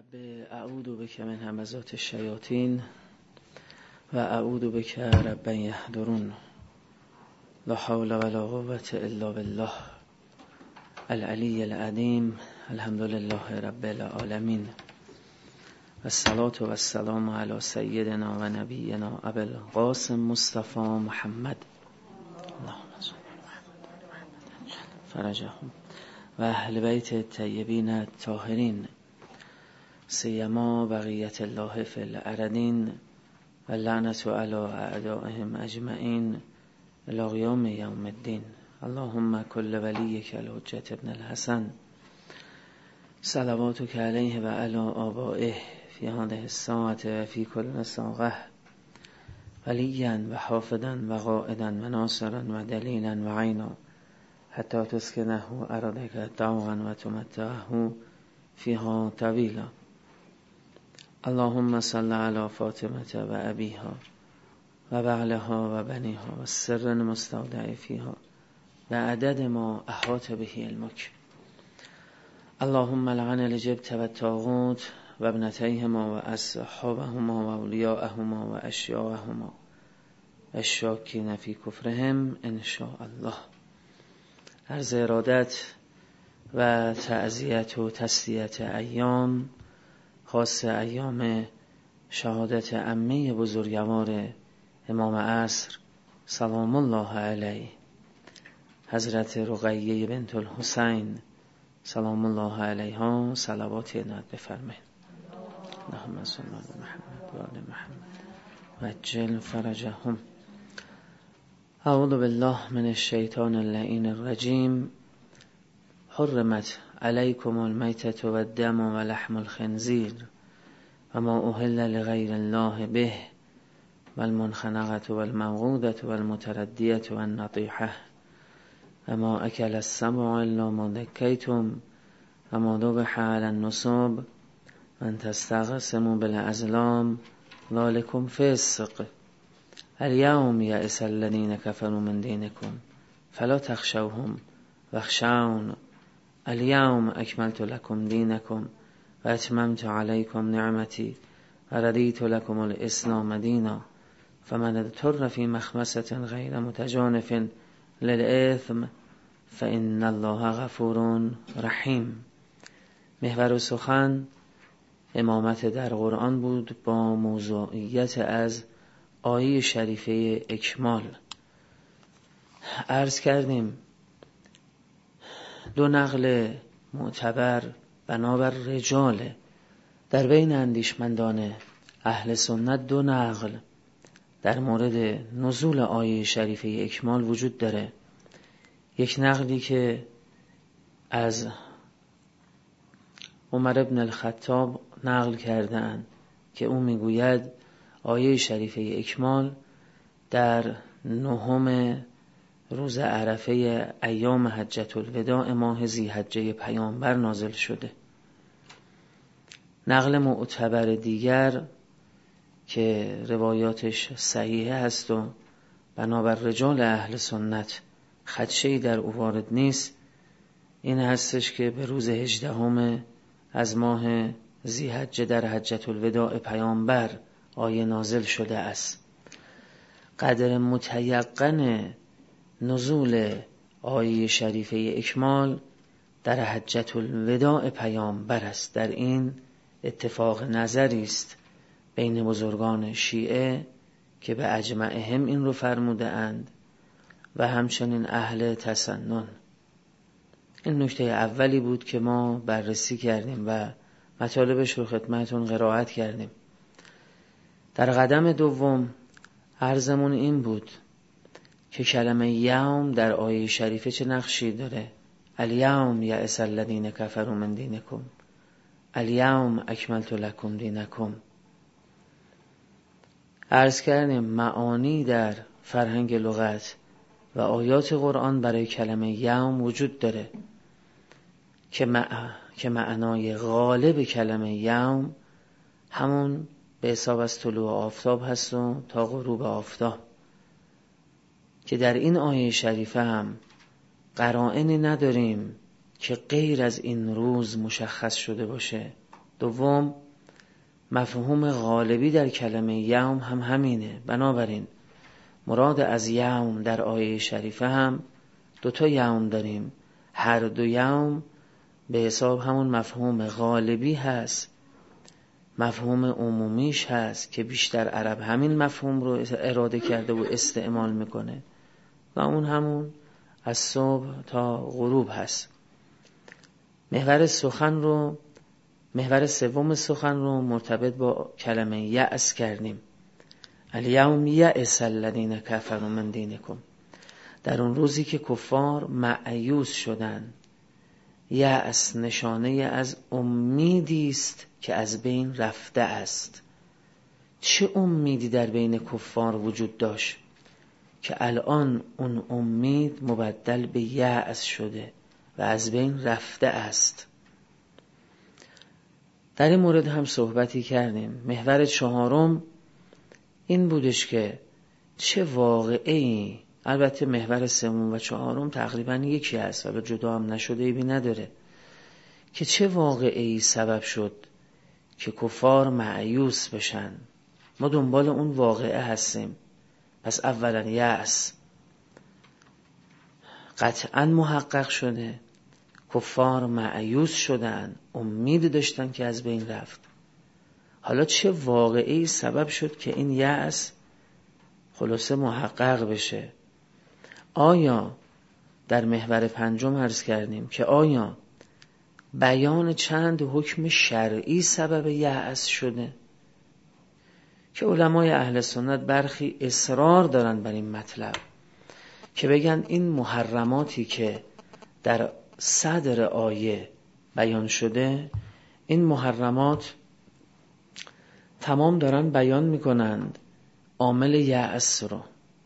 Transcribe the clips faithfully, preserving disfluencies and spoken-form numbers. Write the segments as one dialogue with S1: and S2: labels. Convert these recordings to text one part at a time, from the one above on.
S1: رب اعوذ بک من همزات الشیاطین و اعوذ بک رب یحضرون. لا حول ولا قوة الا بالله العلی العظیم. الحمد لله رب العالمین و الصلاة و السلام علی سیدنا و نبینا ابی القاسم مصطفی محمد اللهم صل علی محمد فرجهم و اهل بیت الطیبین الطاهرین سیما بقیت الله فی الارضین و لعنت علی اعدائهم اجمعین الی قیام یوم الدین. اللهم کل ولیک الحجة ابن الحسن صلواتک علیه و علی آبائه فی هذه الساعة و فی کل ساعة ولیا و حافظا و قائدا و ناصرا و دلیلا و عینا حتی تسکنه ارادک طوعا و تمتعه فیها طویلا. اللهم صل علی فاطمة و ابیها و بعلها و بنیها و السر المستودع فیها و عدد ما احاط به علمک. اللهم لعن الجبت و الطاغوت و ابنتیهما و اصحابهما و اولیاءهما و اشیاءهما و الشاکین فی کفرهم ان شاء الله. عرض ارادت و تعزیت و تسلیت ایام خاص ایام شهادت عمه بزرگوار امام عصر سلام الله علیه حضرت رقیه بنت الحسین سلام الله علیها صلوات عنایت بفرمایید. اللهم صل علی محمد و آل محمد و عجل فرجهم. اعوذ بالله من الشیطان اللعین الرجیم. حرمت علیکم المیتة و الدم و لحم الخنزیر و ما اهل لغیر الله به و المنخنقة و الموقوذة و المتردیة و النطیحة و ما اکل السبع الا ما ذکیتم و ما ذبح علی النصب و ان تستقسموا بالازلام ذلکم فسق. الیوم یئس الذین کفروا من دینکم فلا تخشوهم واخشون. الیوم اکملت لکم دینکم و اتممت علیکم نعمتی و رضیت لکم الاسلام دینا فمن اضطر فی مخمصة غیر متجانف للإثم فإن الله غفور رحیم. محور سخن امامت در قرآن بود با موضوعیت از آیه شریفه اکمال. عرض کردیم دو نقل معتبر بنابر رجال در بین اندیشمندان اهل سنت، دو نقل در مورد نزول آیه شریفه اکمال وجود داره. یک نقلی که از عمر ابن الخطاب نقل کرده‌اند که او میگوید آیه شریفه اکمال در نهم روز عرفه ایام حجة الوداع ماه ذی‌حجه پیامبر نازل شده. نقل معتبر دیگر که روایاتش صحیحه هست و بنابر رجال اهل سنت خدشه‌ای در او وارد نیست، این هستش که به روز هجدهم از ماه ذی‌حجه در حجة الوداع پیامبر آیه نازل شده است. قدر متیقن نزول آیه شریفه اکمال در حجة الوداع پیامبر است. در این اتفاق نظری است بین بزرگان شیعه که به اجمعهم این رو فرموده اند و همچنین اهل تسنن. این نکته اولی بود که ما بررسی کردیم و مطالبش رو خدمتون قرائت کردیم. در قدم دوم عرضمون این بود که کلمه یوم در آیه شریفه چه نقشی داره. الیوم یئس الذین کفروا من دینکم الیوم اکملت لکم دینکم. عرض کردیم معانی در فرهنگ لغت و آیات قرآن برای کلمه یوم وجود داره که, مع... که معنای غالب کلمه یوم همون به حساب از طلوع آفتاب هست و تا غروب آفتاب، که در این آیه شریفه هم قرائنی نداریم که غیر از این روز مشخص شده باشه دوم مفهوم غالبی در کلمه یوم هم همینه. بنابراین مراد از یوم در آیه شریفه هم دوتا یوم داریم. هر دو یوم به حساب همون مفهوم غالبی هست، مفهوم عمومیش هست که بیشتر عرب همین مفهوم رو اراده کرده و استعمال میکنه و اون همون از صبح تا غروب هست. محور سخن رو محور سوم سخن رو مرتبط با کلمه یأس کردیم. الیوم یأس الذین کفروا من دینکم. در اون روزی که کفار مأیوس شدن. یأس نشانه از امیدی است که از بین رفته است. چه امیدی در بین کفار وجود داشت که الان اون امید مبدل به یأس شده و از بین رفته است. در این مورد هم صحبتی کردیم. محور چهارم این بودش که چه واقعی، البته محور سوم و چهارم تقریبا یکی هست ولی جدا هم نشده، ایبی نداره، که چه واقعی سبب شد که کفار مأیوس بشن. ما دنبال اون واقعه هستیم. پس اولا یأس قطعا محقق شده، کفار مأیوس شدن، امید داشتن که از بین رفت. حالا چه واقعی سبب شد که این یأس خلاصه محقق بشه؟ آیا در محور پنجم عرض کردیم که آیا بیان چند حکم شرعی سبب یأس شده که علمای اهل سنت برخی اصرار دارن بر این مطلب که بگن این محرماتی که در صدر آیه بیان شده، این محرمات تمام دارن بیان میکنند عامل یأس رو.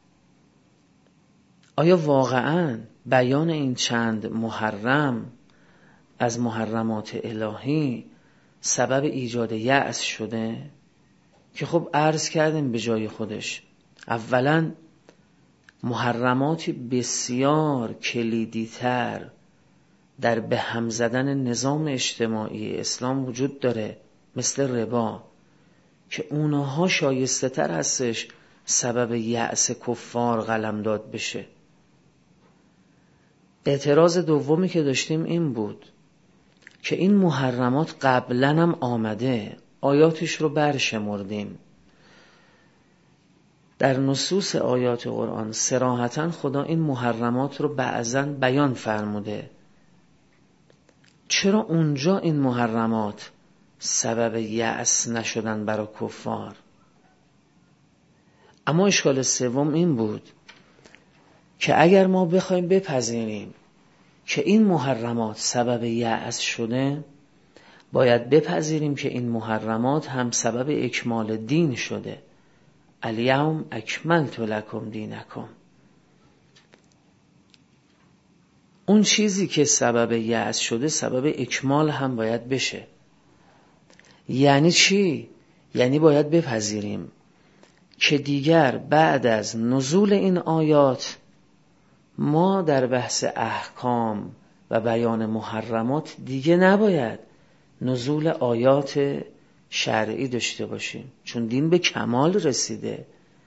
S1: آیا واقعاً بیان این چند محرم از محرمات الهی سبب ایجاد یأس شده؟ که خب عرض کردیم به جای خودش. اولاً محرماتی بسیار کلیدی تر در به هم زدن نظام اجتماعی اسلام وجود داره، مثل ربا، که اونها شایسته تر هستش سبب یأس کفار قلمداد بشه. اعتراض دومی که داشتیم این بود که این محرمات قبلا هم آمده، آیاتش رو برشمردیم. در نصوص آیات قرآن صراحتاً خدا این محرمات رو بعضاً بیان فرموده. چرا اونجا این محرمات سبب یأس نشدن برای کفار؟ اما اشکال سوم این بود که اگر ما بخوایم بپذیریم که این محرمات سبب یأس شده، باید بپذیریم که این محرمات هم سبب اکمال دین شده. الیوم اکملت لکم دینکم. اون چیزی که سبب یأس شده سبب اکمال هم باید بشه. یعنی چی؟ یعنی باید بپذیریم که دیگر بعد از نزول این آیات ما در بحث احکام و بیان محرمات دیگه نباید نزول آیات شرعی داشته باشیم، چون دین به کمال رسیده.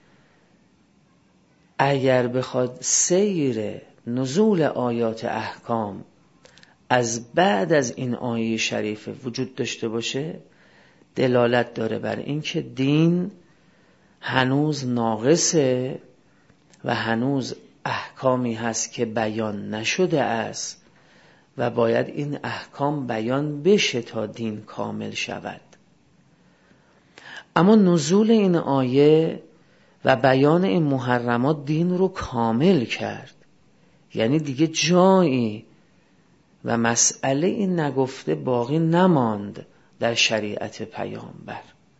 S1: اگر بخواد سیر نزول آیات احکام از بعد از این آیه شریفه وجود داشته باشه، دلالت داره بر این که دین هنوز ناقصه و هنوز احکامی هست که بیان نشده است و باید این احکام بیان بشه تا دین کامل شود. اما نزول این آیه و بیان این محرمات دین رو کامل کرد. یعنی دیگه جایی و مسئله این نگفته باقی نماند در شریعت پیامبر.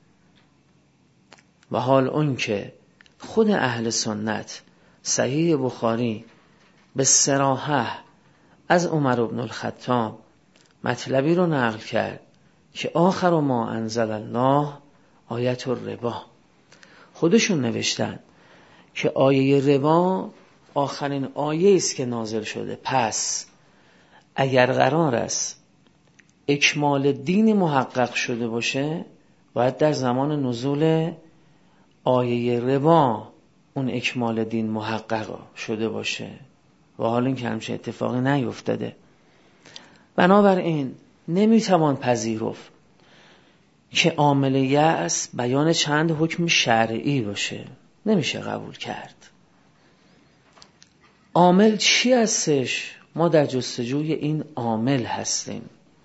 S1: و حال اون که خود اهل سنت صحیح بخاری به صراحت از عمر بن الخطاب مطلبی رو نقل کرد که آخر ما انزل الله آیت الربا. خودشون نوشتن که آیه ربا آخرین آیه است که نازل شده. پس اگر قرار است اکمال دین محقق شده باشه باید در زمان نزول آیه ربا اون اکمال دین محقق شده باشه و حالا این که همچه اتفاقی نیفتاده. بنابراین نمیتوان پذیرفت که عامل یأس بیان چند حکم شرعی باشه، نمیشه قبول کرد. عامل چی هستش؟ ما در جستجوی این عامل هستیم.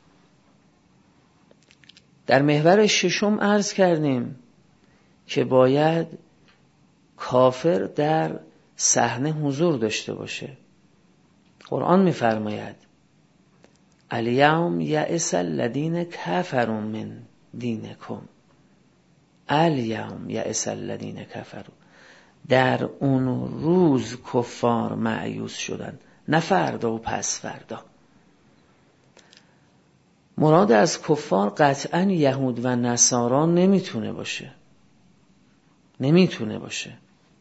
S1: در محور ششم عرض کردیم که باید کافر در صحنه حضور داشته باشه. قرآن می‌فرماید الیوم یئس الذین کفروا من دینکم، الیوم یئس الذین کفروا، در اون روز کفار مایوس شدن، نه فردا و پس فردا. مراد از کفار قطعا یهود و نصارا نمیتونه باشه، نمیتونه باشه.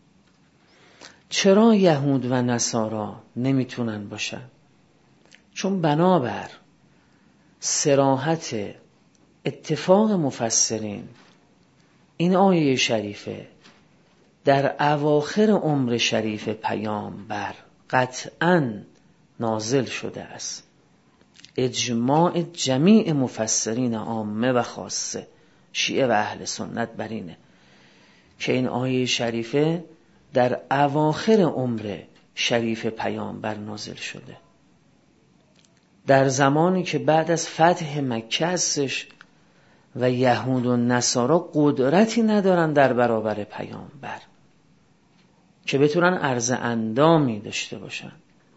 S1: چرا یهود و نصارا نمیتونن باشن؟ چون بنابر صراحت اتفاق مفسرین این آیه شریفه در اواخر عمر شریف پیامبر قطعاً نازل شده است. اجماع جمیع مفسرین عامه و خاصه، شیعه و اهل سنت بر اینه که این آیه شریفه در اواخر عمر شریف پیامبر نازل شده، در زمانی که بعد از فتح مکه هستش و یهود و نصارا قدرتی ندارن در برابر پیامبر که بتونن عرض اندامی داشته باشن.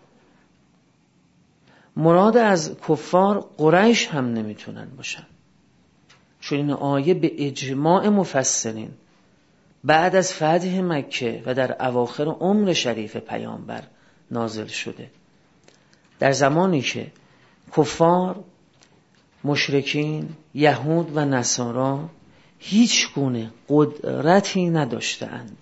S1: مراد از کفار قریش هم نمیتونن باشن، چون این آیه به اجماع مفسرین بعد از فتح مکه و در اواخر عمر شریف پیامبر نازل شده، در زمانی که کفار، مشرکین، یهود و نصارا هیچ گونه قدرتی نداشتند.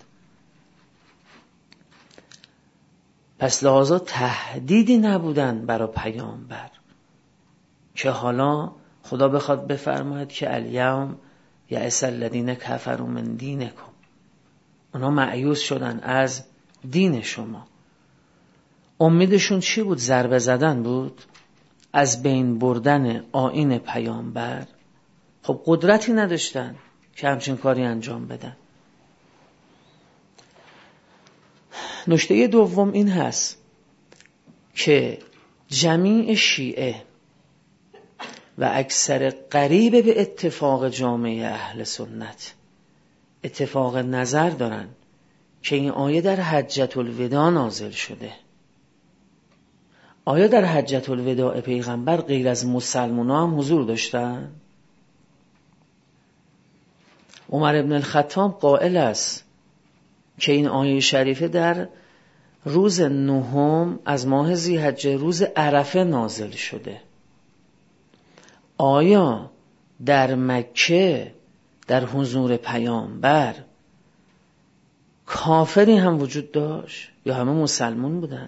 S1: پس لحاظا تهدیدی نبودن برای پیامبر که حالا خدا بخواد بفرماید که الیوم یئس الذین کفروا من دینکم، اونا مایوس شدن از دین شما. امیدشون چی بود؟ ضربه زدن بود؟ از بین بردن آیین پیامبر؟ خب قدرتی نداشتن که همچین کاری انجام بدن. نکته دوم این هست که جمیع شیعه و اکثر قریب به اتفاق جامعه اهل سنت اتفاق نظر دارن که این آیه در حجة الوداع نازل شده. آیا در حجة الوداع پیغمبر غیر از مسلمانان هم حضور داشتن؟ عمر ابن الخطاب قائل است که این آیه شریفه در روز نهم از ماه ذی‌حجه، روز عرفه نازل شده. آیا در مکه در حضور پیامبر کافری هم وجود داشت یا همه مسلمان بودن؟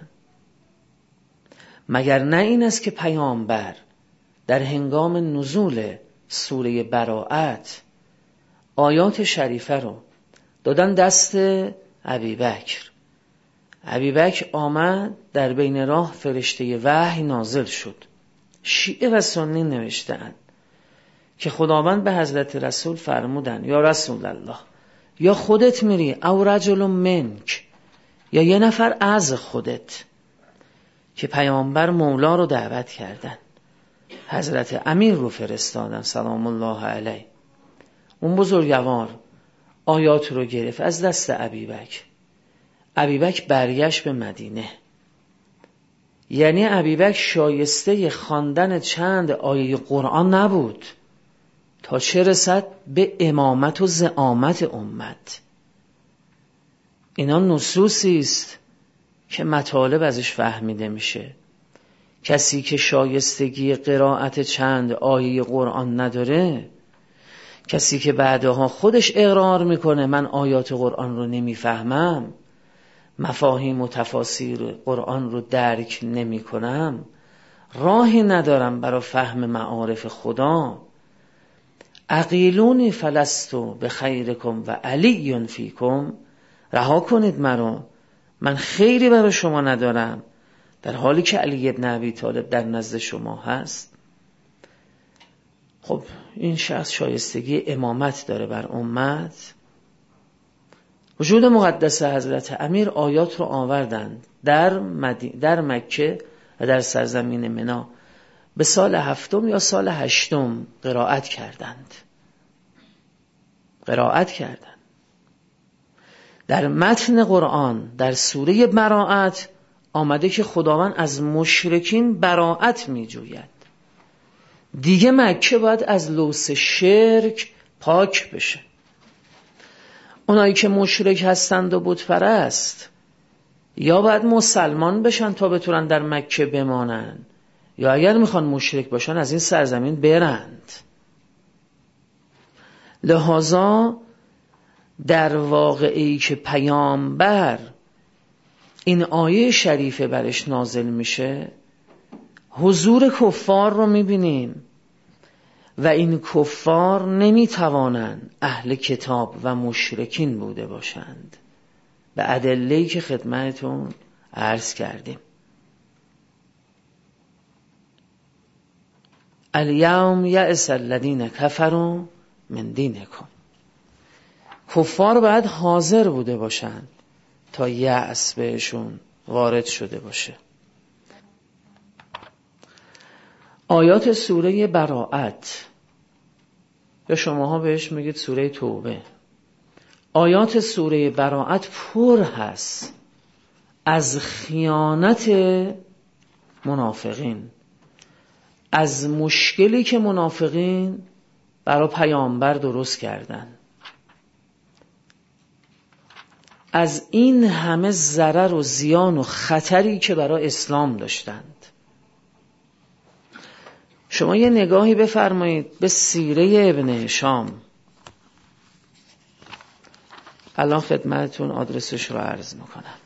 S1: مگر نه این است که پیامبر در هنگام نزول سوره براءت آیات شریفه رو دادن دست ابیبکر. ابیبکر آمد، در بین راه فرشته وحی نازل شد. شیعه و سنی نوشتند که خداوند به حضرت رسول فرمودن یا رسول الله، یا خودت میری او رجل منک، یا یه نفر از خودت، که پیامبر مولا رو دعوت کردن. حضرت امیر رو فرستادن سلام الله علیه. اون بزرگوار آیات رو گرفت از دست ابیبکر. ابیبکر برگشت به مدینه. یعنی ابیبکر شایسته خواندن چند آیه قرآن نبود تا چه رسد به امامت و زعامت امت. اینا نصوصی است که مطالب ازش فهمیده میشه. کسی که شایستگی قرائت چند آیه قرآن نداره، کسی که بعدها خودش اقرار میکنه من آیات قرآن رو نمیفهمم، مفاهیم و تفاسیر قرآن رو درک نمی کنم، راهی ندارم برای فهم معارف خدا. عقیلونی فلستو به خیرکم و علی فیکم، رها کنید مرا، من خیری برای شما ندارم در حالی که علی ابن ابی طالب در نزد شما هست. خب این شخص شایستگی امامت داره بر امت. وجود مقدس حضرت امیر آیات رو آوردند در, مدی... در مکه و در سرزمین منا به سال هفتم یا سال هشتم قرائت کردند قرائت کردند در متن قرآن در سوره براءت آمده که خداوند از مشرکین براءت می جوید. دیگه مکه باید از لوث شرک پاک بشه. اونایی که مشرک هستند و بت پرست یا باید مسلمان بشن تا بتونن در مکه بمانن، یا اگر میخوان مشرک باشن از این سرزمین برند. لذا در واقعی که پیامبر این آیه شریفه برش نازل میشه، حضور کفار رو میبینیم و این کفار نمیتوانند اهل کتاب و مشرکین بوده باشند به ادله‌ای که خدمتتون عرض کردیم. الیوم یئس الذین کفروا من دینکم. کفار باید حاضر بوده باشند تا یأس بهشون وارد شده باشه. آیات سوره براءت یا شماها بهش میگید سوره توبه، آیات سوره براءت پر هست از خیانت منافقین، از مشکلی که منافقین برای پیامبر درست کردن، از این همه ضرر و زیان و خطری که برای اسلام داشتند. شما یه نگاهی بفرمایید به سیره ابن هشام. الان خدمتتون آدرسش رو عرض میکنم.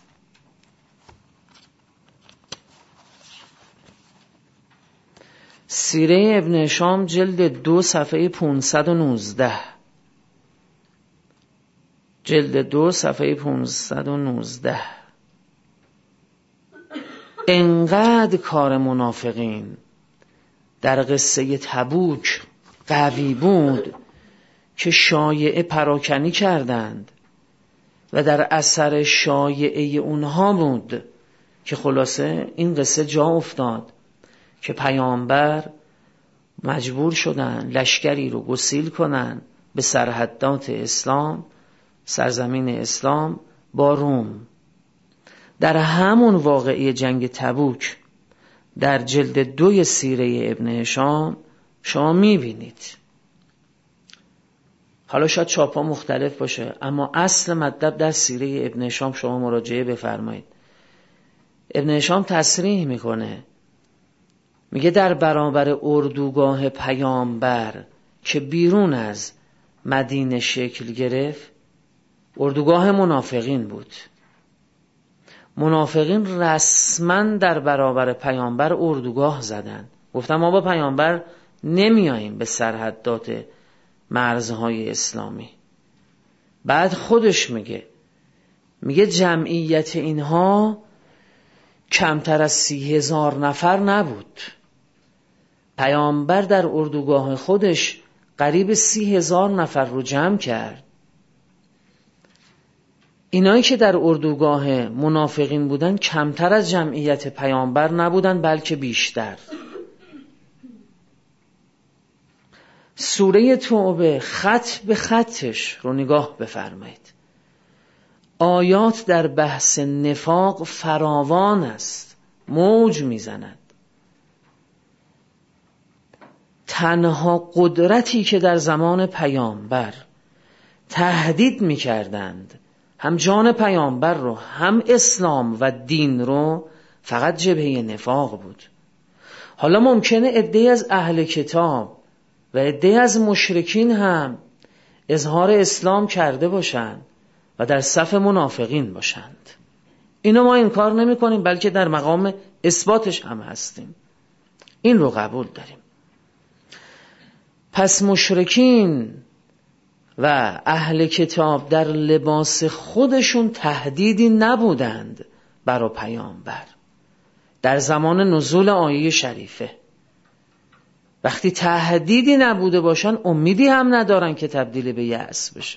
S1: سیره ابن هشام جلد دو صفحه پانصد و نوزده، جلد دو صفحه پانصد و نوزده. انقدر کار منافقین در قصه تبوک قوی بود که شایعه پراکنی کردند و در اثر شایعه اونها بود که خلاصه این قصه جا افتاد که پیامبر مجبور شدن لشکری رو گسیل کنن به سرحدات اسلام، سرزمین اسلام با روم. در همون واقعه جنگ تبوک در جلد دوی سیره ابن هشام شما میبینید. حالا شاید چاپا مختلف باشه اما اصل مطلب در سیره ابن هشام شما مراجعه بفرمایید. ابن هشام تصریح میکنه، میگه در برابر اردوگاه پیامبر که بیرون از مدینه شکل گرفت، اردوگاه منافقین بود. منافقین رسما در برابر پیامبر اردوگاه زدن، گفتن ما با پیامبر نمیاییم به سرحدات مرزهای اسلامی. بعد خودش میگه میگه جمعیت اینها کمتر از سی هزار نفر نبود. پیامبر در اردوگاه خودش قریب سی هزار نفر رو جمع کرد. اینایی که در اردوگاه منافقین بودن کمتر از جمعیت پیامبر نبودن بلکه بیشتر. سوره توبه خط به خطش رو نگاه بفرمایید. آیات در بحث نفاق فراوان است، موج میزند. تنها قدرتی که در زمان پیامبر تهدید میکردند هم جان پیامبر رو هم اسلام و دین رو فقط جبهه نفاق بود. حالا ممکنه عده‌ای از اهل کتاب و عده‌ای از مشرکین هم اظهار اسلام کرده باشند و در صف منافقین باشند. اینو ما انکار نمی کنیم بلکه در مقام اثباتش هم هستیم. این رو قبول داریم. پس مشرکین و اهل کتاب در لباس خودشون تهدیدی نبودند برای پیامبر در زمان نزول آیه شریفه. وقتی تهدیدی نبوده باشن امیدی هم ندارن که تبدیل به یأس بشه.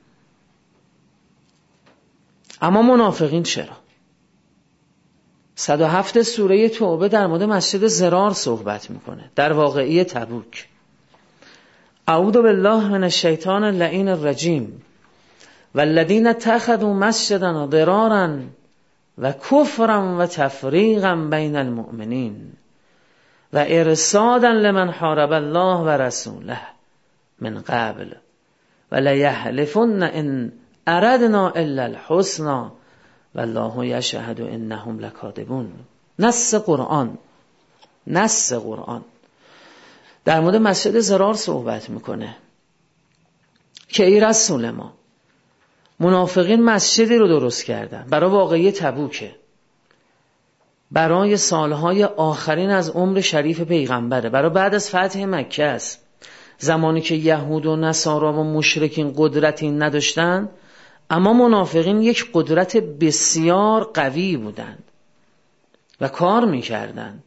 S1: اما منافقین چرا؟ صد و هفت سوره توبه در مورد مسجد ضرار صحبت میکنه، در واقعی تبوک. اعوذ بالله من الشیطان اللعین الرجیم والذین اتخذوا مسجدا ضرارا و کفرا و تفریقا بین المؤمنین و ارصادا لمن حارب الله و رسوله من قبل و لیحلفن ان اردنا الا الحسنى والله یشهد انهم لکاذبون. نص قرآن نص قرآن در مورد مسجد ضرار صحبت میکنه که ای رسول ما، منافقین مسجدی رو درست کردن برای واقعی تبوکه، برای سالهای آخرین از عمر شریف پیغمبره، برای بعد از فتح مکه است، زمانی که یهود و نصارا و مشرکین قدرتی نداشتن، اما منافقین یک قدرت بسیار قوی بودند و کار میکردند.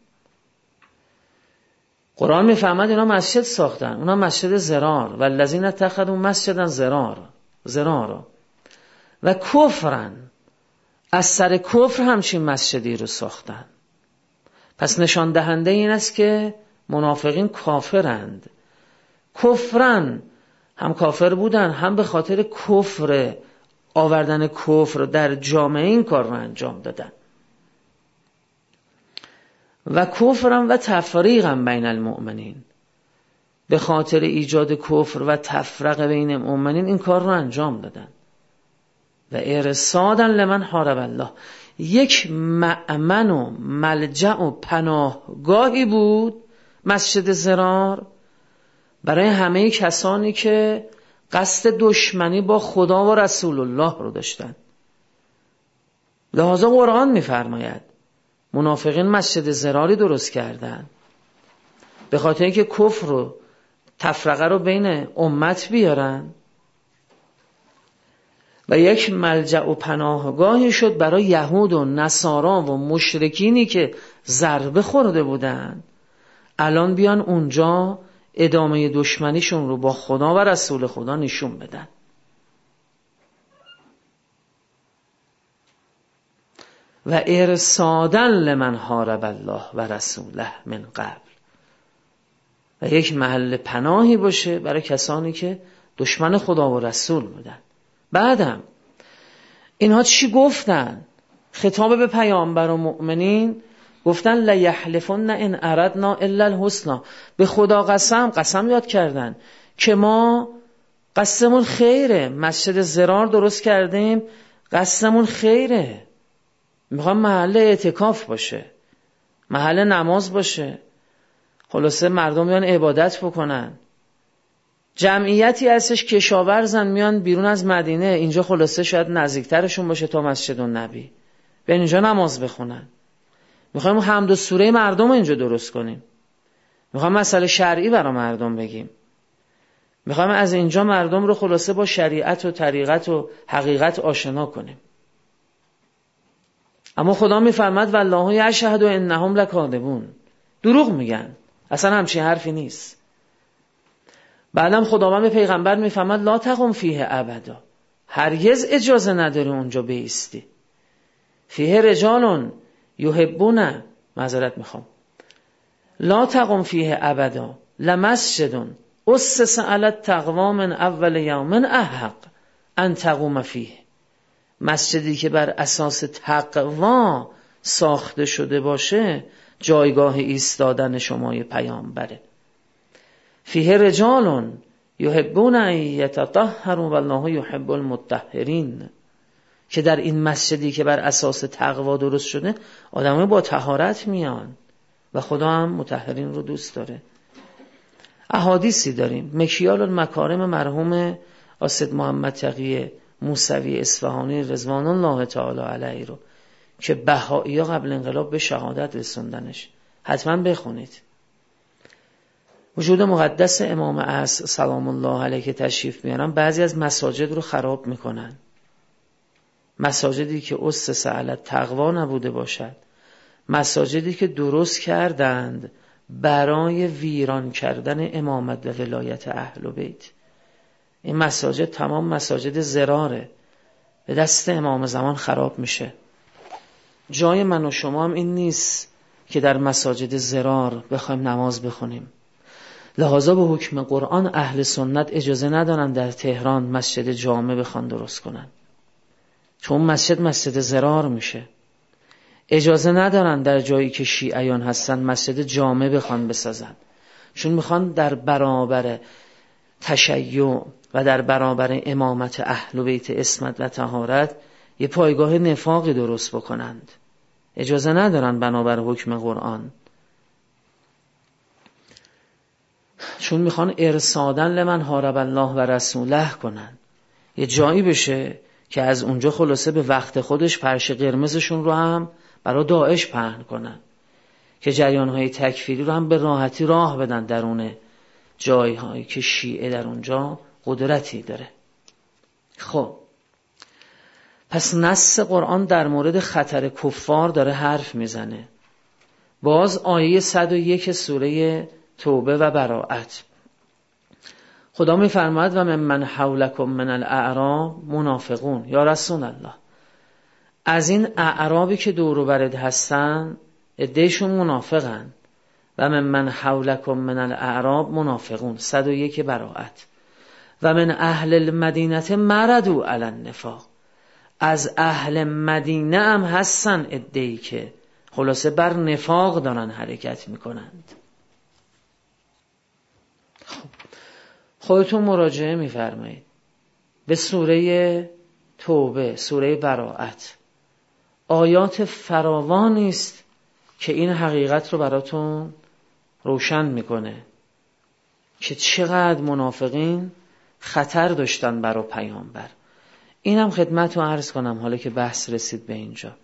S1: قرآن میفهمد اینا مسجد ساختن، اونا مسجد ضرار و الذین اتخذوا مسجدا ضرار ضرارا و کفرن، از سر کفر همچین مسجدی رو ساختن. پس نشان دهنده این است که منافقین کافرند. کفرن، هم کافر بودن، هم به خاطر کفر، آوردن کفر در جامعه این کار رو انجام دادن. و کفرن و تفریقن بین المؤمنین، به خاطر ایجاد کفر و تفرق بین مؤمنین این کار رو انجام دادن. و ارصادا لمن حارب الله، یک مأمن و ملجأ و پناهگاهی بود مسجد ضرار برای همه کسانی که قصد دشمنی با خدا و رسول الله رو داشتن. لذا قرآن می‌فرماید منافقین مسجد ضراری درست کردن به خاطر اینکه کفر و تفرقه رو بین امت بیارن و یک ملجأ و پناهگاهی شد برای یهود و نصارا و مشرکینی که ضربه خورده بودن، الان بیان اونجا ادامه دشمنیشون رو با خدا و رسول خدا نشون بدن. و ارصادا لمن حارب الله و رسوله من قبل، و یک محل پناهی باشه برای کسانی که دشمن خدا و رسول بودن. بعدم اینها چی گفتن؟ خطاب به پیامبر و مؤمنین گفتن لیحلفن ان اردنا الا الحسنى، به خدا قسم قسم یاد کردن که ما قصدمون خیره، مسجد ضرار درست کردیم، قصدمون خیره، میخوام محل اعتکاف باشه، محل نماز باشه، خلاصه مردم میان عبادت بکنن. جمعیتی هستش کشاورزن میان بیرون از مدینه، اینجا خلاصه شاید نزدیکترشون باشه تا مسجد النبی، بیان اینجا نماز بخونن. میخوایم حمد و سوره مردم اینجا درست کنیم، میخوایم مسئله شرعی برای مردم بگیم، میخوایم از اینجا مردم رو خلاصه با شریعت و طریقت و حقیقت آشنا کنیم. اما خدا میفرماد والله یشهد انهم لکاذبون، دروغ میگن، اصلا همچین حرفی نیست. بعدم خداوند به پیغمبر میفرماد لا تقم فیه ابدا، هرگز اجازه نداری اونجا بایستی. فیه رجالون یحبون، معذرت میخوام، لا تقم فیه ابدا لمسجد اسس علی التقوی من اول یوم احق ان تقوم فیه، مسجدی که بر اساس تقوا ساخته شده باشه جایگاه ایستادن شمای پیامبره. فیه رجالون یحبون ان یتطهروا والله یحب المطهرین، که در این مسجدی که بر اساس تقوا درست شده آدمای با طهارت میان و خدا هم مطهرین رو دوست داره. احادیثی داریم، مکیال المکارم مرحوم اسد محمد تقی موسوی اصفهانی رضوان الله تعالی علیه رو که بهائی‌ها قبل انقلاب به شهادت رسوندنش، حتما بخونید. وجود مقدس امام عصر سلام الله علیه که تشریف میارن بعضی از مساجد رو خراب میکنن. مساجدی که اسس علی التقوا نبوده باشد، مساجدی که درست کردند برای ویران کردن امامت و ولایت اهل بیت. این مساجد تمام مساجد ضراره، به دست امام زمان خراب میشه. جای من و شما هم این نیست که در مساجد ضرار بخوایم نماز بخونیم. لحاظا به حکم قرآن اهل سنت اجازه ندارن در تهران مسجد جامع بخوان درست کنن، چون مسجد مسجد ضرار میشه. اجازه ندارن در جایی که شیعیان هستن مسجد جامع بخوان بسازن، چون میخوان در برابر تشیع و در برابر امامت اهل بیت عصمت و طهارت یه پایگاه نفاقی درست بکنند. اجازه ندارن بنابر حکم قرآن، چون میخوان ارصادن لمن حارب الله و رسوله کنن. یه جایی بشه که از اونجا خلاصه به وقت خودش فرش قرمزشون رو هم برای داعش پهن کنن، که جریانهای تکفیری رو هم به راحتی راه بدن درون جایهایی که شیعه در اونجا قدرتی داره. خب پس نص قرآن در مورد خطر کفار داره حرف میزنه. باز آیه صد و یک سوره توبه و براءت، خدا میفرماید و من من حولکم من الاعراب منافقون. یا رسول الله، از این اعرابی که دور و برت هستن عدهشون منافقن. و من من حولکم من الاعراب منافقون، صد و یک براءت. و من اهل المدینه مردوا علی النفاق، از اهل مدینه هم هستن عده‌ای که خلاصه بر نفاق دارن حرکت میکنند. خب خودتون مراجعه میفرمایید به سوره توبه، سوره براءت. آیات فراوانی است که این حقیقت رو براتون روشن میکنه که چقدر منافقین خطر داشتن برای پیامبر. اینم خدمتتون عرض کنم حالا که بحث رسید به اینجا.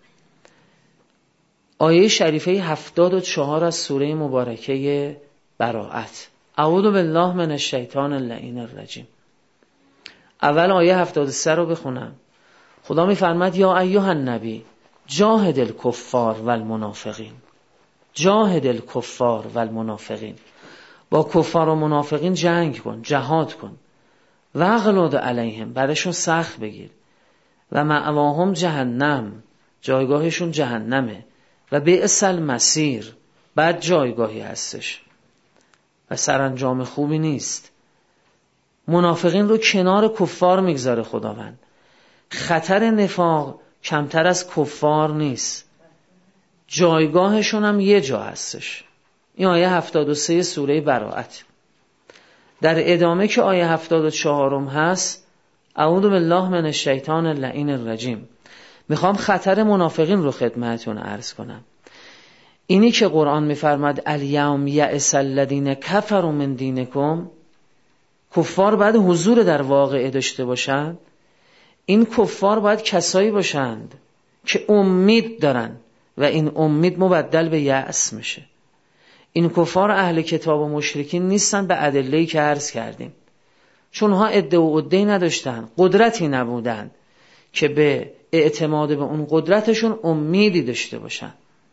S1: آیه شریفه هفتاد و چهار از سوره مبارکه براءت. اعوذ بالله من الشیطان اللعین الرجیم. اول آیه هفتاد و سه رو بخونم. خدا میفرماد یا ایها النبی جاهد الکفار والمنافقین. جاهد الکفار والمنافقین، با کفار و منافقین جنگ کن، جهاد کن. واغلظ علیهم، برشون سخت بگیر. و مأواهم جهنم، جایگاهشون جهنمه. و بئس المصیر، بد جایگاهی هستش و سرانجام خوبی نیست. منافقین رو کنار کفار میگذاره خداوند. خطر نفاق کمتر از کفار نیست، جایگاهشون هم یه جا هستش. این آیه هفتاد و سه سوره براءت. در ادامه که آیه هفتاد و چهارم هست، اعوذ بالله من الشیطان اللعین الرجیم، میخوام خطر منافقین رو خدمتتون عرض کنم. اینی که قرآن میفرماد الیوم یئس الذین کفروا من دینکم، کفار باید حضور در واقعه داشته باشند. این کفار باید کسایی باشند که امید دارن و این امید مبدل به یأس میشه. این کفار اهل کتاب و مشرکین نیستن به ادله‌ای که عرض کردیم، چون ها عده و عده‌ای نداشتن، قدرتی نبودن که به اعتماد به اون قدرتشون امیدی داشته باشن.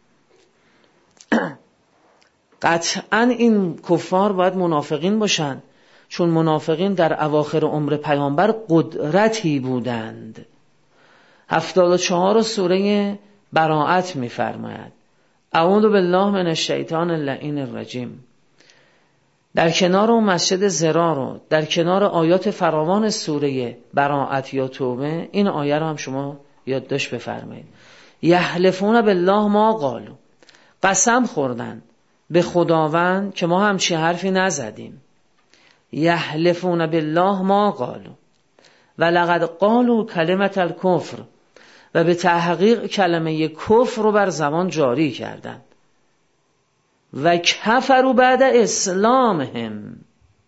S1: قطعاً این کفار باید منافقین باشن، چون منافقین در اواخر عمر پیامبر قدرتی بودند. هفتاد و چهار سوره براءت می‌فرماید اعوذ بالله من الشیطان اللعین الرجیم. در کنار اون مسجد ضرار و در کنار آیات فراوان سوره براءت یا توبه، این آیه رو هم شما یادداشت بفرمایید. یحلفون بالله ما قالوا، قسم خوردن به خداوند که ما همچی حرفی نزدیم. یحلفون بالله ما قالوا و لقد قالوا کلمة الکفر، و به تحقیق کلمه کفر رو بر زبان جاری کردند. و کفروا بعد اسلامهم،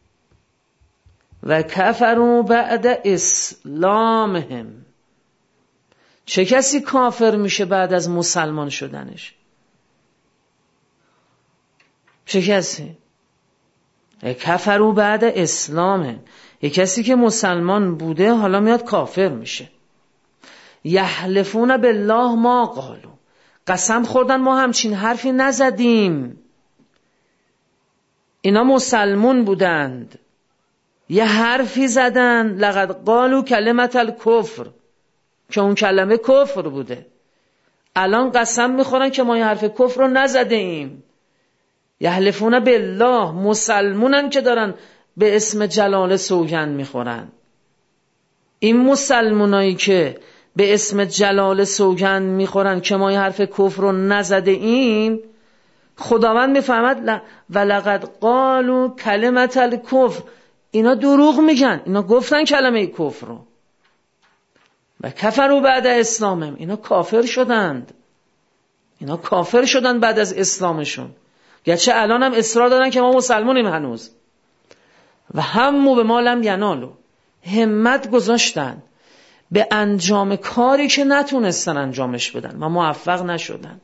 S1: و کفروا بعد اسلامهم. چه کسی کافر میشه بعد از مسلمان شدنش؟ چه کسی؟ کفروا بعد اسلامه، یک کسی که مسلمان بوده حالا میاد کافر میشه. یحلفون بالله ما قالوا، قسم خوردن ما همچین حرفی نزدیم. اینا مسلمون بودند، یه حرفی زدن، لقد قالوا کلمت الکفر، که اون کلمه کفر بوده. الان قسم میخورن که ما یه حرف کفر رو نزده ایم. یحلفون بالله، مسلمونن که دارن به اسم جلال سوگند میخورن. این مسلمونایی که به اسم جلال سوگند میخورن که ما یه حرف کفر رو نزده ایم، خداوند میفهمد ولقد قالوا کلمت الکفر، اینا دروغ میگن، اینا گفتن کلمه کفر رو. و کفروا بعد اسلامهم، اینا کافر شدند، اینا کافر شدند بعد از اسلامشون، گرچه الان هم اصرار دارن که ما مسلمونیم هنوز. و همو به ما لم ینالوا، همت گذاشتن به انجام کاری که نتونستن انجامش بدن و موفق نشدن.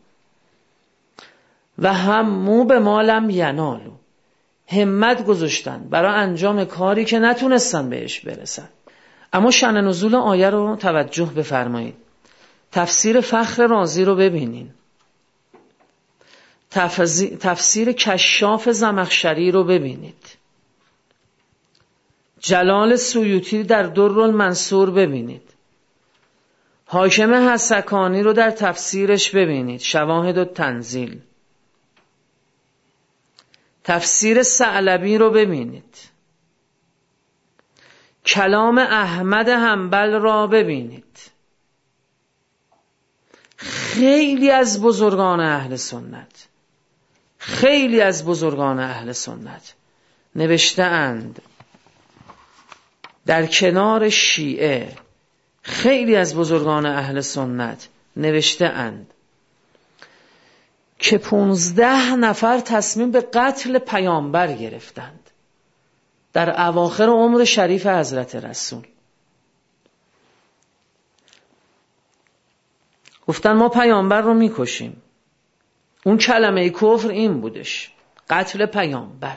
S1: و همو به ما لم ینالوا، همت گذاشتن برای انجام کاری که نتونستن بهش برسن. اما شأن نزول آیه رو توجه بفرمایید. تفسیر فخر رازی رو ببینین، تفسیر کشاف زمخشری رو ببینید، جلال سیوطی در درالمنصور ببینید، حاکم حسکانی رو در تفسیرش ببینید، شواهد التنزیل، تفسیر ثعلبی رو ببینید، کلام احمد حنبل را ببینید. خیلی از بزرگان اهل سنت، خیلی از بزرگان اهل سنت نوشته اند در کنار شیعه، خیلی از بزرگان اهل سنت نوشته اند که پونزده نفر تصمیم به قتل پیامبر گرفتند در اواخر عمر شریف حضرت رسول. گفتن ما پیامبر رو میکشیم. اون کلمه کفر این بودش، قتل پیامبر.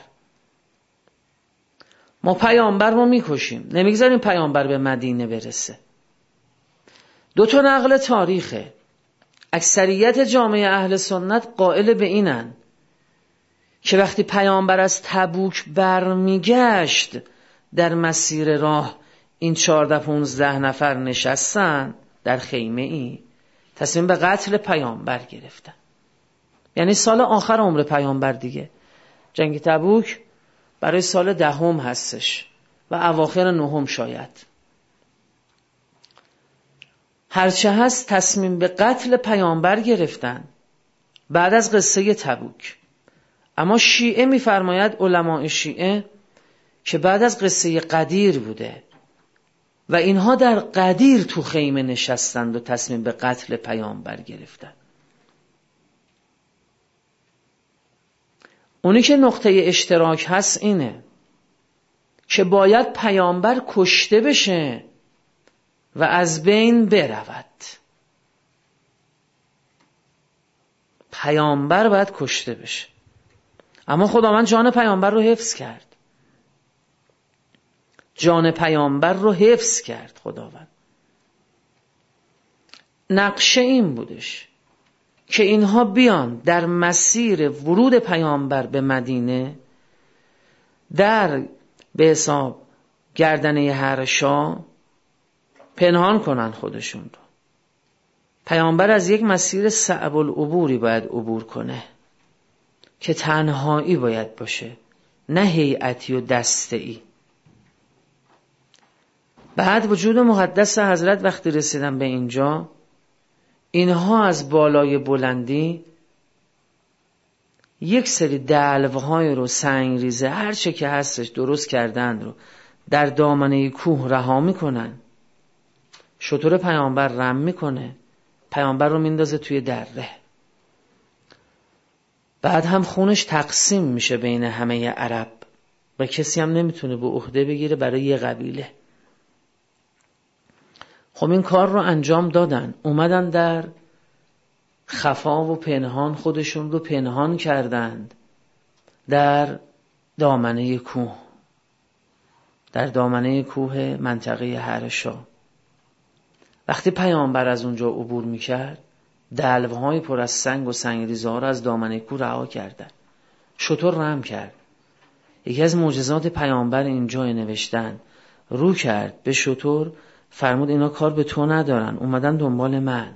S1: ما پیامبر رو میکشیم، نمیگذاریم پیامبر به مدینه برسه. دو تا نقل تاریخه. اکثریت جامعه اهل سنت قائل به اینن که وقتی پیامبر از تبوک برمیگشت، در مسیر راه این چهارده پونزده نفر نشستن در خیمه ای، تصمیم به قتل پیامبر گرفتن. یعنی سال آخر عمر پیامبر دیگه. جنگ تبوک برای سال دهم هستش و اواخر نهم شاید. هرچه هست تصمیم به قتل پیامبر گرفتن بعد از قصه تبوک. اما شیعه میفرماید، علماء شیعه، که بعد از قصه قدیر بوده و اینها در قدیر تو خیمه نشستند و تصمیم به قتل پیامبر گرفتند. اونی که نقطه اشتراک هست اینه که باید پیامبر کشته بشه و از بین برود. پیامبر باید کشته بشه. اما خداوند جان پیامبر رو حفظ کرد. جان پیامبر رو حفظ کرد خداوند. نقشه این بودش که اینها بیان در مسیر ورود پیامبر به مدینه، در به حساب گردنه هرشا پنهان کنن خودشون رو. پیامبر از یک مسیر صعب العبوری باید عبور کنه که تنهایی باید باشه، نه هیئتی و دسته‌ای. بعد وجود مقدس حضرت وقتی رسیدن به اینجا، اینها از بالای بلندی یک سری دلوهای رو، سنگریزه، هر چه که هستش درست کردن رو در دامنه کوه رها میکنن. شتر پیامبر رم میکنه، پیامبر رو میندازه توی دره. بعد هم خونش تقسیم میشه بین همه عرب و کسی هم نمیتونه به عهده بگیره برای یه قبیله. خب این کار رو انجام دادن، اومدن در خفا و پنهان خودشون رو پنهان کردند در دامنه کوه، در دامنه کوه منطقه هرشا. وقتی پیامبر از اونجا عبور میکرد، دلوهای پر از سنگ و سنگریزه ها را از دامنه کوه رها کردند. شتر رم کرد. یکی از معجزات پیامبر اینجا نوشتن، رو کرد به شتر، فرمود اینا کار به تو ندارن، اومدن دنبال من.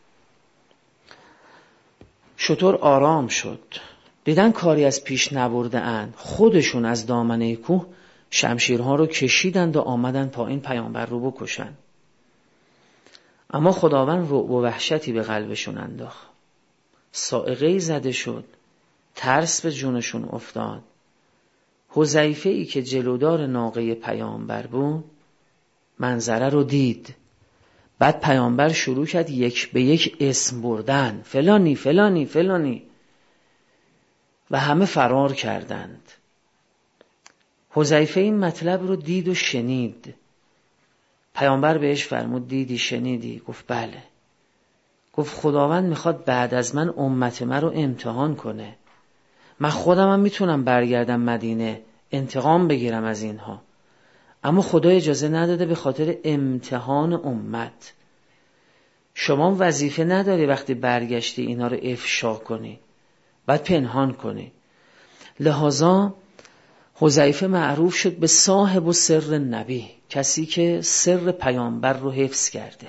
S1: شتر آرام شد. دیدن کاری از پیش نبرده اند، خودشون از دامنه کوه شمشیرها رو کشیدند و آمدن پایین پیامبر رو بکشن. اما خداوند رعب و وحشتی به قلبشون انداخت. صاعقه‌ای زده شد، ترس به جونشون افتاد. حذیفه ای که جلودار ناقه پیامبر بود منظره رو دید. بعد پیامبر شروع کرد یک به یک اسم بردن، فلانی فلانی فلانی، و همه فرار کردند. حذیفه این مطلب رو دید و شنید. پیامبر بهش فرمود دیدی شنیدی؟ گفت بله. گفت خداوند میخواد بعد از من امت من رو امتحان کنه. من خودم هم میتونم برگردم مدینه انتقام بگیرم از اینها، اما خدا اجازه نداده به خاطر امتحان امت. شما وظیفه نداری وقتی برگشتی اینا رو افشا کنی، باید پنهان کنی. لذا حذیفه معروف شد به صاحب سر نبی، کسی که سر پیامبر رو حفظ کرده.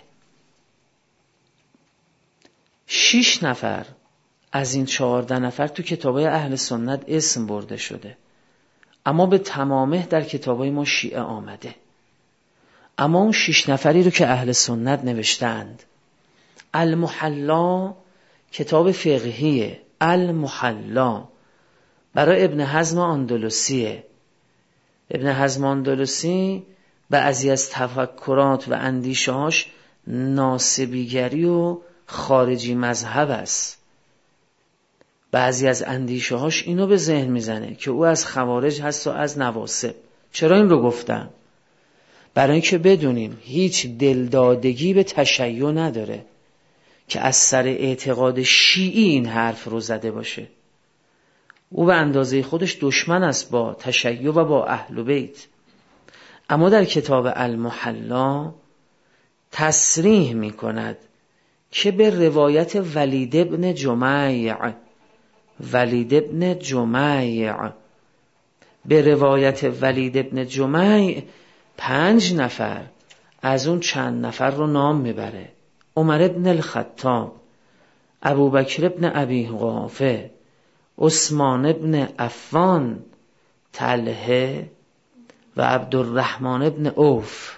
S1: شش نفر از این چهارده نفر تو کتابای اهل سنت اسم برده شده، اما به تمامه در کتابای ما شیعه آمده. اما اون شش نفری رو که اهل سنت نوشتند، المحلا کتاب فقهیه، المحلا برای ابن حزم اندلسیه. ابن حزم اندلسی بعضی از تفکرات و اندیشه‌هاش ناسبیگری و خارجی مذهب است. بعضی از اندیشه‌هاش اینو به ذهن میزنه که او از خوارج هست و از نواصب. چرا این رو گفتم؟ برای اینکه بدونیم هیچ دلدادگی به تشیع نداره که از سر اعتقاد شیعی این حرف رو زده باشه. او به اندازه خودش دشمن است با تشیع و با اهل بیت. اما در کتاب المحلا تصریح می کند که به روایت ولید ابن جمیع ولید ابن جمیع به روایت ولید ابن جمیع پنج نفر از اون چند نفر رو نام میبره: عمر ابن الخطاب، ابوبکر ابن ابی قحافه، عثمان ابن عفان، طلحه و عبدالرحمن ابن عوف.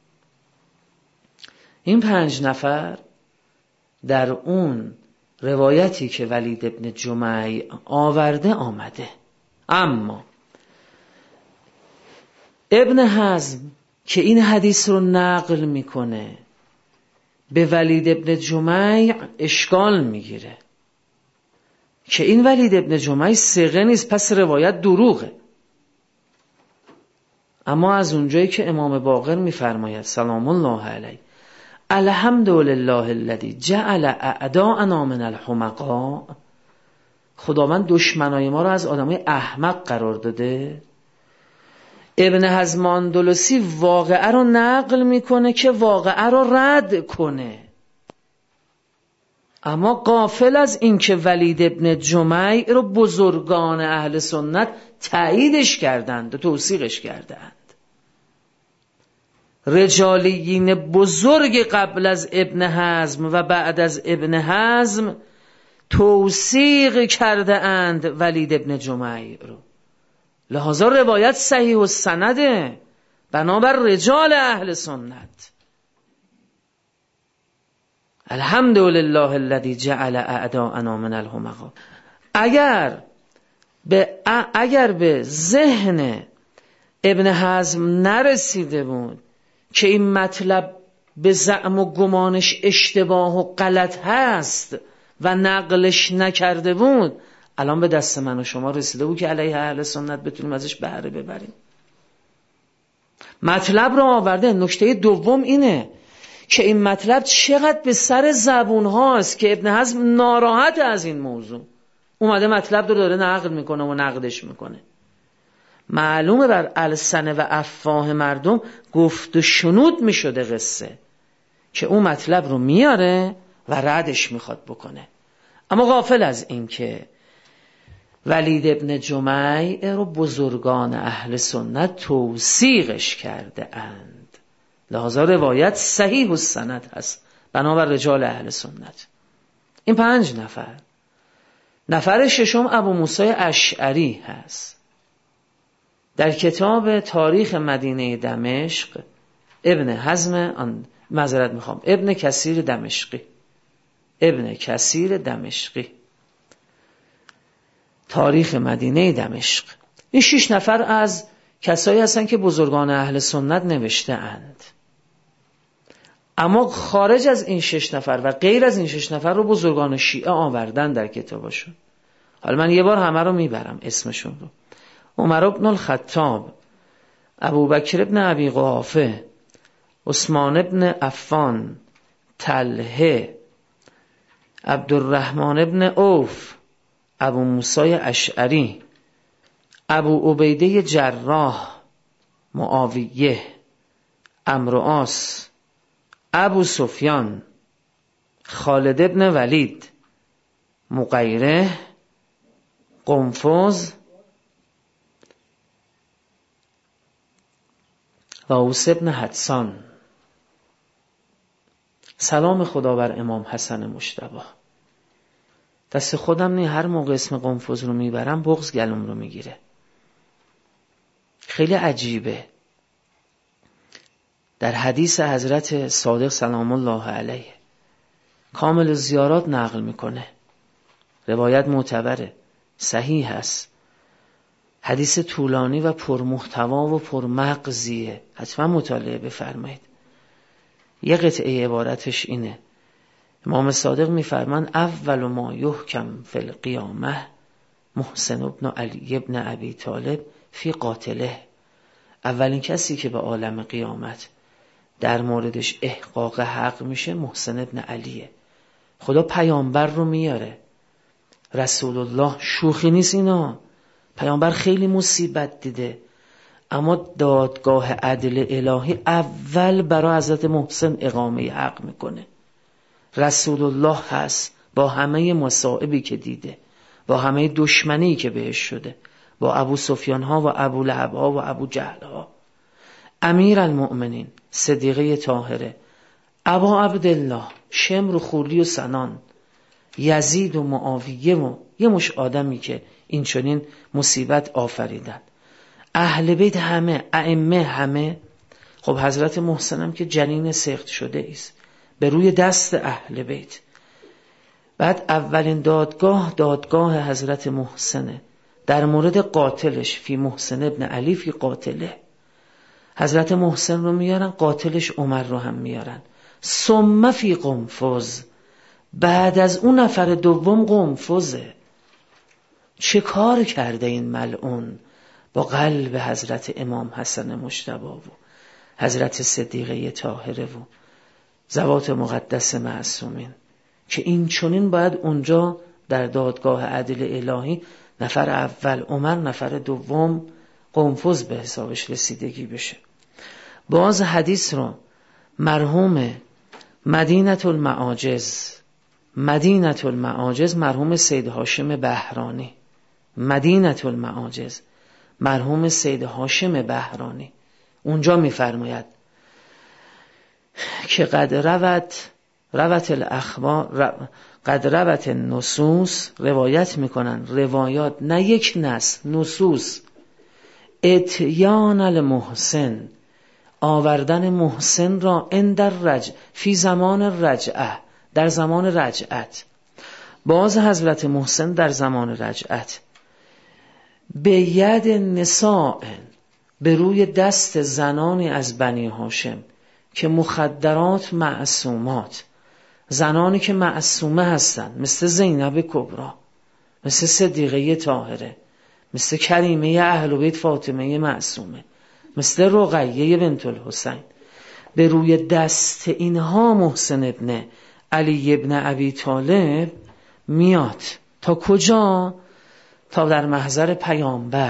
S1: این پنج نفر در اون روایتی که ولید ابن جمیع آورده آمده. اما ابن حزم که این حدیث رو نقل میکنه به ولید ابن جمیع اشکال میگیره که این ولید ابن جمیع ثقه نیست، پس روایت دروغه. اما از اونجایی که امام باقر میفرماید سلام الله علیه: الحمدلله الذی جعل اعداءنا من الحمقاء، خداوند دشمنای ما رو از آدمای احمق قرار داده. ابن حزم اندلسی واقعه رو نقل میکنه که واقعه رو رد کنه، اما غافل از این که ولید ابن جمیع رو بزرگان اهل سنت تاییدش کردند و توثیقش کردند. رجالیین بزرگ قبل از ابن حزم و بعد از ابن حزم توثیق کرده اند ولید ابن جمیع رو. لذا روایت صحیح و سنده بنابر رجال اهل سنت. الحمدلله الذی جعل اعداءنا من الحمقاء. اگر به اگر به ذهن ابن حزم نرسیده بود که این مطلب به زعم و گمانش اشتباه و غلط هست و نقلش نکرده بود، الان به دست من و شما رسیده بود که علیه اهل سنت بتونیم ازش بهره ببریم. مطلب رو آورده. نکته دوم اینه که این مطلب چقدر به سر زبون هاست که ابن حزم ناراحت از این موضوع اومده مطلب رو داره نقل میکنه و نقدش میکنه. معلومه بر السنه و افواه مردم گفت و شنود می شده قصه که اون مطلب رو میاره و ردش میخواد بکنه. اما غافل از این که ولید ابن جمیع رو بزرگان اهل سنت توثیقش کرده اند، لحاظا روایت صحیح السند هست بنابر رجال اهل سنت. این پنج نفر. نفر ششم ابو موسی اشعری هست. در کتاب تاریخ مدینه دمشق ابن حزم آن معذرت میخوام ابن کثیر دمشقی ابن کثیر دمشقی تاریخ مدینه دمشق. این شش نفر از کسایی هستن که بزرگان اهل سنت نوشته اند. اما خارج از این شش نفر و غیر از این شش نفر رو بزرگان شیعه آوردن در کتابشون. حالا من یه بار همه رو میبرم اسمشون رو. عمر بن الخطاب، ابوبکر بن ابی قحافه، عثمان بن عفان، طلحه، عبدالرحمن بن عوف، ابو موسی اشعری، ابو عبیده جراح، معاویه، عمرو عاص، ابو سفیان، خالد بن ولید، مغیره، قنفذ و اوس بن حدسان. سلام خدا بر امام حسن مجتبی. دست خودم نی هر موقع اسم قنفذ رو میبرم بغض گلوم رو میگیره. خیلی عجیبه. در حدیث حضرت صادق سلام الله علیه کامل زیارات نقل میکنه، روایت معتبره، صحیح هست، حدیث طولانی و پرمحتوا و پرمغزیه، حتما مطالعه بفرمایید. یه قطعه عبارتش اینه، امام صادق میفرمان اول ما یحکم فی القیامه محسن ابن علی ابن ابی طالب فی قاتله. اولین کسی که به عالم قیامت در موردش احقاق حق میشه محسن ابن علیه. خدا پیامبر رو میاره، رسول الله، شوخی نیست اینا. پیامبر خیلی مصیبت دیده، اما دادگاه عدل الهی اول برای حضرت محسن اقامه حق میکنه. رسول الله هست با همه مصائبی که دیده، با همه دشمنی که بهش شده، با ابو سفیان ها و ابو لهب ها و ابو جهل ها، امیر المؤمنین، صدیقه طاهره، ابا عبدالله، شمر و خولی و سنان، یزید و معاویه و یه مش آدمی که این چنین مصیبت آفریدن، اهل بیت همه، ائمه همه. خب حضرت محسن هم که جنین سخت شده است به روی دست اهل بیت. بعد اولین دادگاه دادگاه حضرت محسنه در مورد قاتلش، فی محسن ابن علی فی قاتله. حضرت محسن رو میارن، قاتلش عمر رو هم میارن. ثم فی قنفذ، بعد از اون نفر دوم قنفذه. چه کار کرده این ملعون با قلب حضرت امام حسن مجتبی و حضرت صدیقه طاهره و ذوات مقدس معصومین که این چنین باید اونجا در دادگاه عدل الهی نفر اول عمر، نفر دوم قنفذ به حسابش رسیدگی بشه. باز حدیث رو مرحوم مدینه المعاجز مدینه المعاجز مرحوم سید هاشم بهرانی مدینه المعاجز مرحوم سید هاشم بهرانی اونجا میفرماید که قد روت روت الاخبار قد روت النصوص، روایت میکنن روایات، نه یک نص، نصوص، اتیان المحسن، آوردن محسن را اندر رج فی زمان رجعه، در زمان رجعت. باز حضرت محسن در زمان رجعت به ید نساء، به روی دست زنانی از بنی هاشم که مخدرات معصومات، زنانی که معصومه هستن، مثل زینب کبری، مثل صدیقه طاهره، مثل کریمه اهل بیت فاطمه معصومه، مثل رقیه بنت الحسین، به روی دست اینها محسن ابن علی ابن ابی طالب میاد. تا کجا؟ تا در محضر پیامبر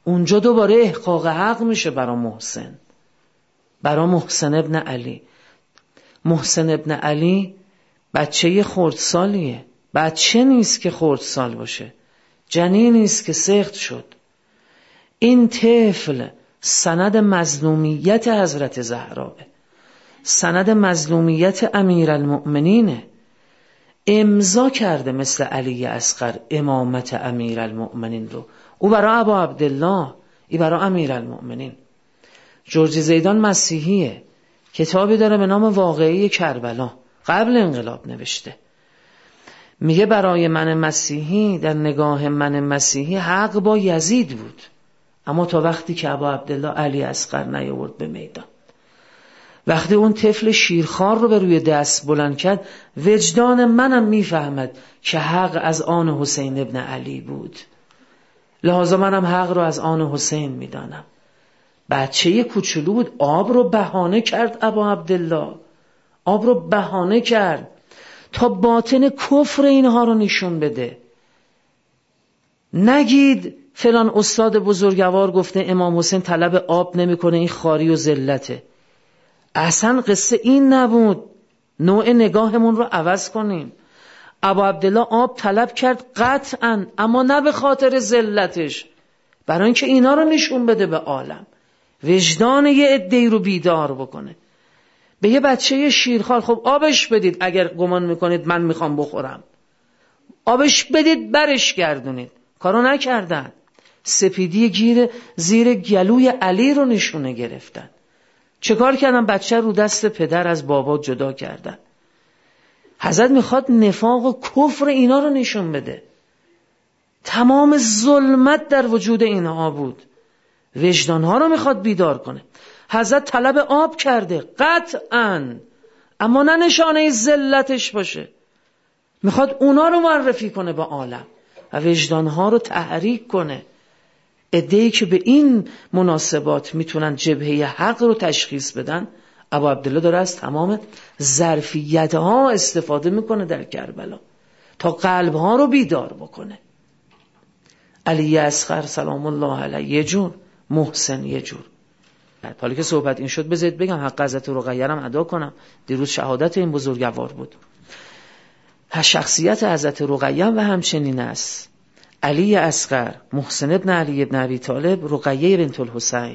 S1: اونجا دوباره احقاق حق میشه برا محسن، برا محسن ابن علی. محسن ابن علی بچه خردسالیه، بچه نیست که خردسال باشه، جنین نیست که سخت شد. این طفل سند مظلومیت حضرت زهرا، سند مظلومیت امیرالمؤمنینه. امضا کرده مثل علی اصغر امامت امیرالمؤمنین رو، او برای ابا عبدالله، ای برای امیرالمؤمنین. جورج زیدان مسیحیه، کتابی داره به نام واقعه کربلا، قبل انقلاب نوشته. میگه برای من مسیحی، در نگاه من مسیحی حق با یزید بود، اما تا وقتی که ابا عبدالله علی اصغر نیاورد به میدان. وقتی اون طفل شیرخوار رو به روی دست بلند کرد، وجدان منم میفهمد که حق از آن حسین ابن علی بود، لحاظا منم حق رو از آن حسین میدانم. بچه کوچولو بود، آب رو بهانه کرد ابا عبدالله، آب رو بهانه کرد تا باطن کفر اینها رو نشون بده. نگید فلان استاد بزرگوار گفته امام حسین طلب آب نمیکنه، این خاری و ذلته. اصلا قصه این نبود. نوع نگاهمون رو عوض کنیم. ابا عبدالله آب طلب کرد قطعا، اما نه به خاطر ذلتش، برای اینکه اینا رو نشون بده به عالم، وجدان یه عده‌ای رو بیدار بکنه. به یه بچه شیرخوار خب آبش بدید، اگر گمان میکنید من میخوام بخورم آبش بدید، برش گردونید. کارو نکردن، سپیدی گیر زیر گلوی علی رو نشونه گرفتن. چه کار کردن؟ بچه رو دست پدر از بابا جدا کردن. حضرت میخواد نفاق و کفر اینا رو نشون بده. تمام ظلمت در وجود اینها بود، وجدانها رو میخواد بیدار کنه. حضرت طلب آب کرده قطعاً، اما نه نشانه ذلتش باشه، میخواد اونا رو معرفی کنه به عالم و وجدانها رو تحریک کنه. عده‌ای که به این مناسبات میتونن جبهه حق رو تشخیص بدن. ابا عبدالله داره از تمام ظرفیت‌ها استفاده میکنه در کربلا تا قلب‌ها رو بیدار بکنه. علی اصغر سلام الله علیه یه جور، محسن یه جور. حالا که صحبت این شد بذارید بگم حق حضرت رقیه رو ادا کنم. دیروز شهادت این بزرگوار بود. شخصیت حضرت رقیه و همچنین است. علی اصغر، محسن ابن علی ابن ابی طالب، رقیه بنت الحسین.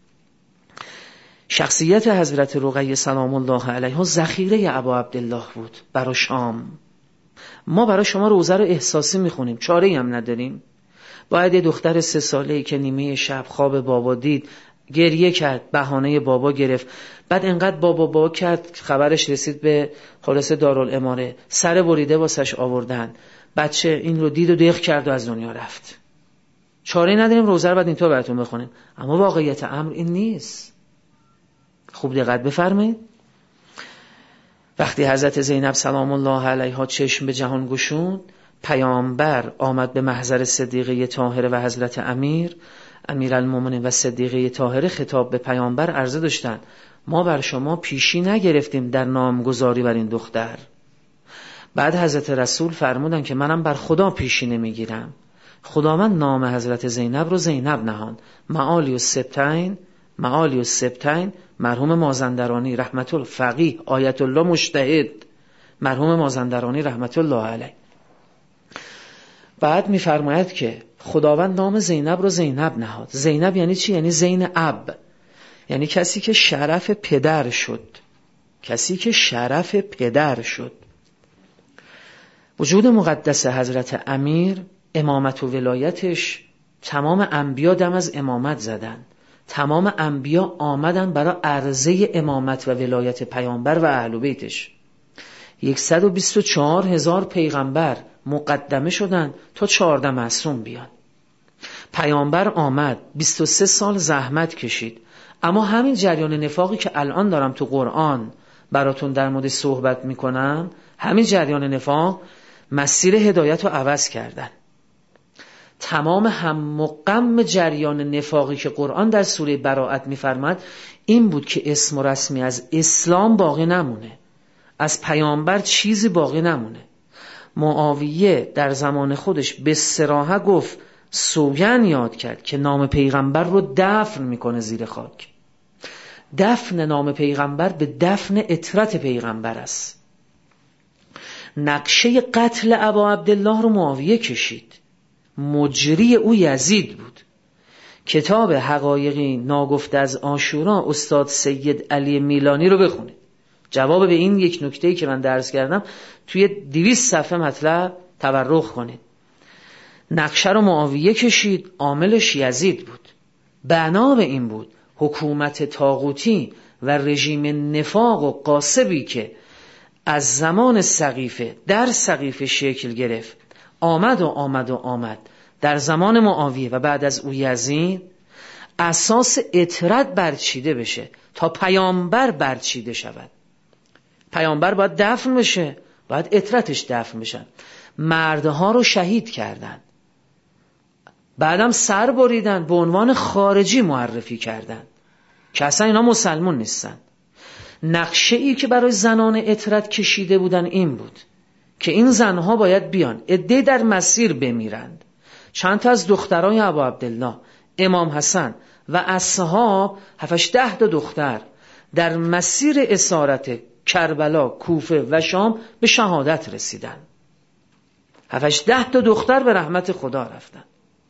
S1: شخصیت حضرت رقیه سلام الله علیها ذخیره ابا عبدالله بود برای شام. ما برای شما روزه رو احساسی میخونیم، چاره‌ای هم نداریم. باید یه دختر سه ساله‌ای که نیمه شب خواب بابا دید، گریه کرد، بهانه بابا گرفت، بعد انقدر بابا بابا کرد خبرش رسید به خلاصه دارالاماره، سر بریده واسش آوردن، بچه این رو دید و دیخ کرد و از دنیا رفت. چاره‌ای نداریم، روزه رو بعد اینطور براتون بخونیم. اما واقعیت امر این نیست. خوب دقت بفرمایید. وقتی حضرت زینب سلام الله علیها چشم به جهان گشود، پیامبر آمد به محضر صدیقه طاهره و حضرت امیر امیرالمومنین و صدیقه طاهره خطاب به پیامبر عرضه داشتند: ما بر شما پیشی نگرفتیم در نامگذاری بر این دختر. بعد حضرت رسول فرمودن که منم بر خدا پیشی نمیگیرم. خداوند نام حضرت زینب رو زینب نهاند. معالی السبتین، معالی السبتین، مرحوم مازندرانی رحمت الله فقیه، آیت الله مجتهد، مرحوم مازندرانی رحمت الله علیه. بعد میفرماید که خداوند نام زینب رو زینب نهاد. زینب یعنی چی؟ یعنی زین اب، یعنی کسی که شرف پدر شد، کسی که شرف پدر شد. وجود مقدس حضرت امیر، امامت و ولایتش، تمام انبیا دم از امامت زدن. تمام انبیا آمدن برای عرضه امامت و ولایت پیامبر و اهل بیتش. صد و بیست و چهار هزار پیغمبر مقدمه شدن تا چهارده معصوم بیان. پیامبر آمد، بیست و سه سال زحمت کشید، اما همین جریان نفاقی که الان دارم تو قرآن براتون در مورد صحبت میکنم، همین جریان نفاق مسیر هدایت رو عوض کردن. تمام هم و غم جریان نفاقی که قرآن در سوره براءت میفرماد این بود که اسم و رسمی از اسلام باقی نمونه، از پیامبر چیزی باقی نمونه. معاویه در زمان خودش به صراحت گفت سوگند یاد کرد که نام پیغمبر رو دفن میکنه زیر خاک. دفن نام پیغمبر به دفن اطرت پیغمبر است. نقشه قتل ابا عبدالله رو معاویه کشید. مجری او یزید بود. کتاب حقایقی ناگفته از عاشورا استاد سید علی میلانی رو بخونید. جواب به این یک نکته‌ای که من درس کردم توی دویست صفحه مطلب تبرک کنید. نقشه رو معاویه کشید، عاملش یزید بود. بنا به این بود حکومت طاغوتی و رژیم نفاق و غاصبی که از زمان سقیفه در سقیفه شکل گرفت آمد و آمد و آمد در زمان معاویه و بعد از او یزید، اساس اطرت برچیده بشه تا پیامبر برچیده شود. پیامبر باید دفن بشه، باید اطرتش دفن بشن. مردها رو شهید کردن، بعدم سر بریدن، به عنوان خارجی معرفی کردن که اصلا اینا مسلمون نیستن. نقشه ای که برای زنان اطرت کشیده بودن این بود که این زنها باید بیان عده در مسیر بمیرند. چند تا از دخترای ابا عبدالله، امام حسن و اصحاب، هفتش ده تا دختر در مسیر اسارت کربلا، کوفه و شام به شهادت رسیدن. هفتش ده تا دختر به رحمت خدا رفتن.